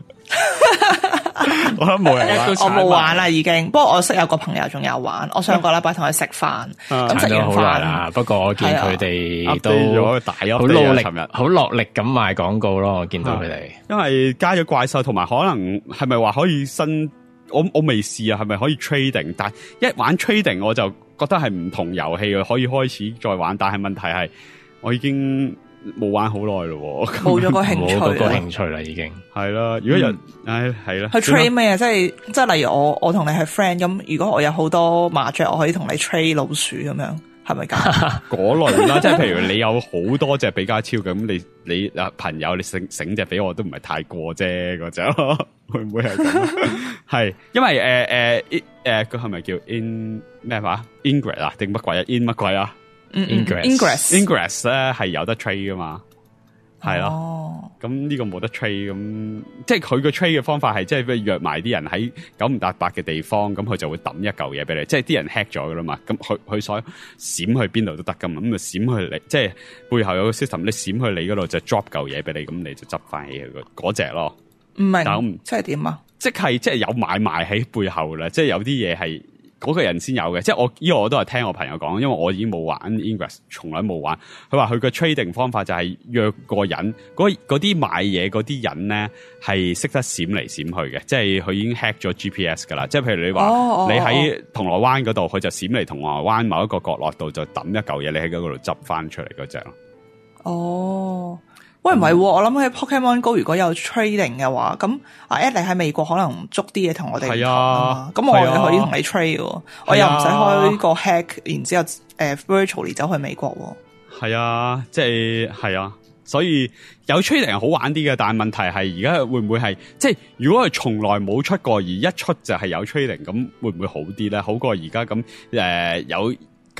我諗冇人玩。 我冇玩啦，已經。不過我識有個朋友仲有玩。我上個禮拜同佢食飯，咁食完飯啦。不過我見佢哋都好努力，好落力咁賣廣告咯。我見到佢哋， 因為加咗怪獸，同埋可能係咪話可以新？我未試啊，係咪可以 trading？ 但係一玩 trading 我就覺得係唔同遊戲可以開始再玩，但係問題係。我已經冇玩好耐咯， 冇咗個興趣， 冇嗰個興趣啦，已經係啦。如果人，係啦， 去 trade 咩啊？即係例如我同你係 friend，咁如果我有好多麻雀，我可以同你 trade 老鼠咁樣，係咪咁？ 嗰類啦，即係譬如你有好多隻比卡超咁，你朋友你醒隻俾我都唔係太過啫，嗰隻咯，會唔會係咁？係因為佢係咪叫 in 咩話 Ingress 啊？定乜鬼啊 ？in 乜鬼啊？Ingress 咧係有得 trade 噶嘛，係咯，咁呢個冇得 trade，咁即係佢個 trade 嘅方法係即係約埋啲人喺9唔搭8嘅地方，咁佢就會抌一嚿嘢俾你，即係啲人 hack 咗噶啦嘛，咁佢所閃去邊度都得噶嘛，咁就閃去你，即係背後有個 system，你閃去你嗰度就 drop 嚿嘢俾你，咁你就執翻起嗰隻咯。 唔明，即係點啊？即係有買賣喺背後啦，即係有啲嘢係。嗰個人先有嘅，即係我都係聽我朋友講，因為我已經冇玩 Ingress， 從來冇玩。佢話佢嘅 trading 方法就係約個人，嗰啲買嘢嗰啲人咧係識得閃嚟閃去嘅，即係佢已經 hack 咗 GPS 噶啦。即係譬如你話你喺銅鑼灣嗰度，佢就閃嚟銅鑼灣某一個角落度就抌一嚿嘢，你喺嗰度執翻出嚟嗰隻咯。 哦。喂，唔係，我諗起 Pokemon Go 如果有 trading 嘅話，咁阿 Ed 你喺美國可能捉啲嘢同我哋唔同啊，咁我哋可以同你 trade 喎，我又唔使開個 hack，然之後virtually 走去美國喎。 係啊，即係啊，所以有 trading 係好玩啲嘅，但係問題係而家會唔會係即係如果佢從來冇出過，而一出就係有 trading，咁會唔會好啲咧？好過而家咁有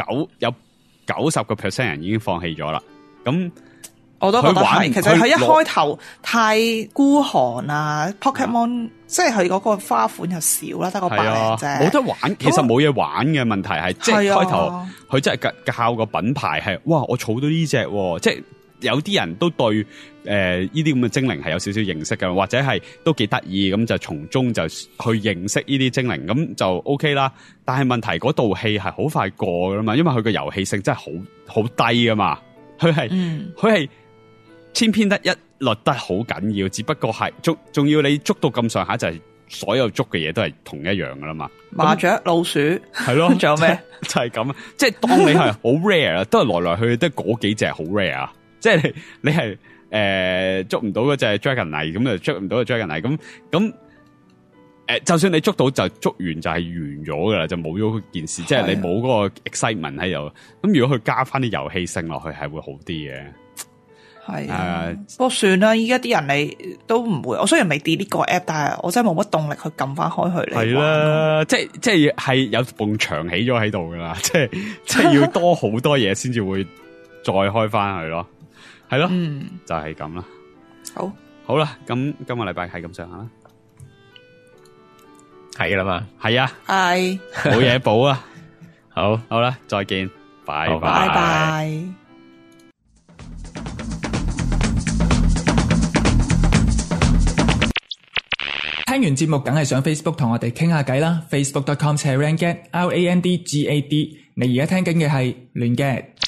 90% 人已經放棄咗啦，咁。 我都覺得係，其實佢一開頭太孤寒啊 ，Pokemon 即係佢嗰個花款又少啦，得個百零隻， 冇得玩。其實冇嘢玩嘅問題係，即係開頭佢真係靠個品牌係，哇！我儲到呢隻，即係有啲人都對呢啲咁嘅精靈係有少少認識嘅，或者係都幾得意咁，就從中就去認識呢啲精靈，咁就 OK 啦。但係問題嗰道氣係好快過噶嘛，因為佢個遊戲性真係好低噶嘛，佢係。千篇一律得好緊要，只不過係仲要你捉到咁上下，就係所有捉嘅嘢都係同一樣噶啦嘛。 麻雀、老鼠係咯， 仲有咩？ 就係咁，即係當你係好 rare 啊，都係來來去去都係嗰幾隻好 rare 啊。即係你係捉唔到嗰隻 Dragonite，咁就捉唔到個 Dragonite，咁就算你捉到就捉完就係完咗噶啦，就冇咗件事，即係你冇嗰個 excitement 喺度。咁如果佢加翻啲遊戲性落去，係會好啲嘅。係不過算啦，依家啲人你都唔會。我雖然未 delete 個 app， 但係我真係冇乜動力去撳翻開佢嚟。係啦， 即係有埲牆起咗喺度噶啦，即係要多好多嘢先至會再開翻去咯。係咯，就係咁啦。好啦，咁今個禮拜係咁上下啦。 係啦嘛， 係啊， 係冇嘢補啊。 好啦，再見，拜拜。 拜拜。 聽完節目梗係上 Facebook 同我哋傾下偈啦，facebook.com/rangad，RANDGAD。你而家聽緊嘅係亂 gad。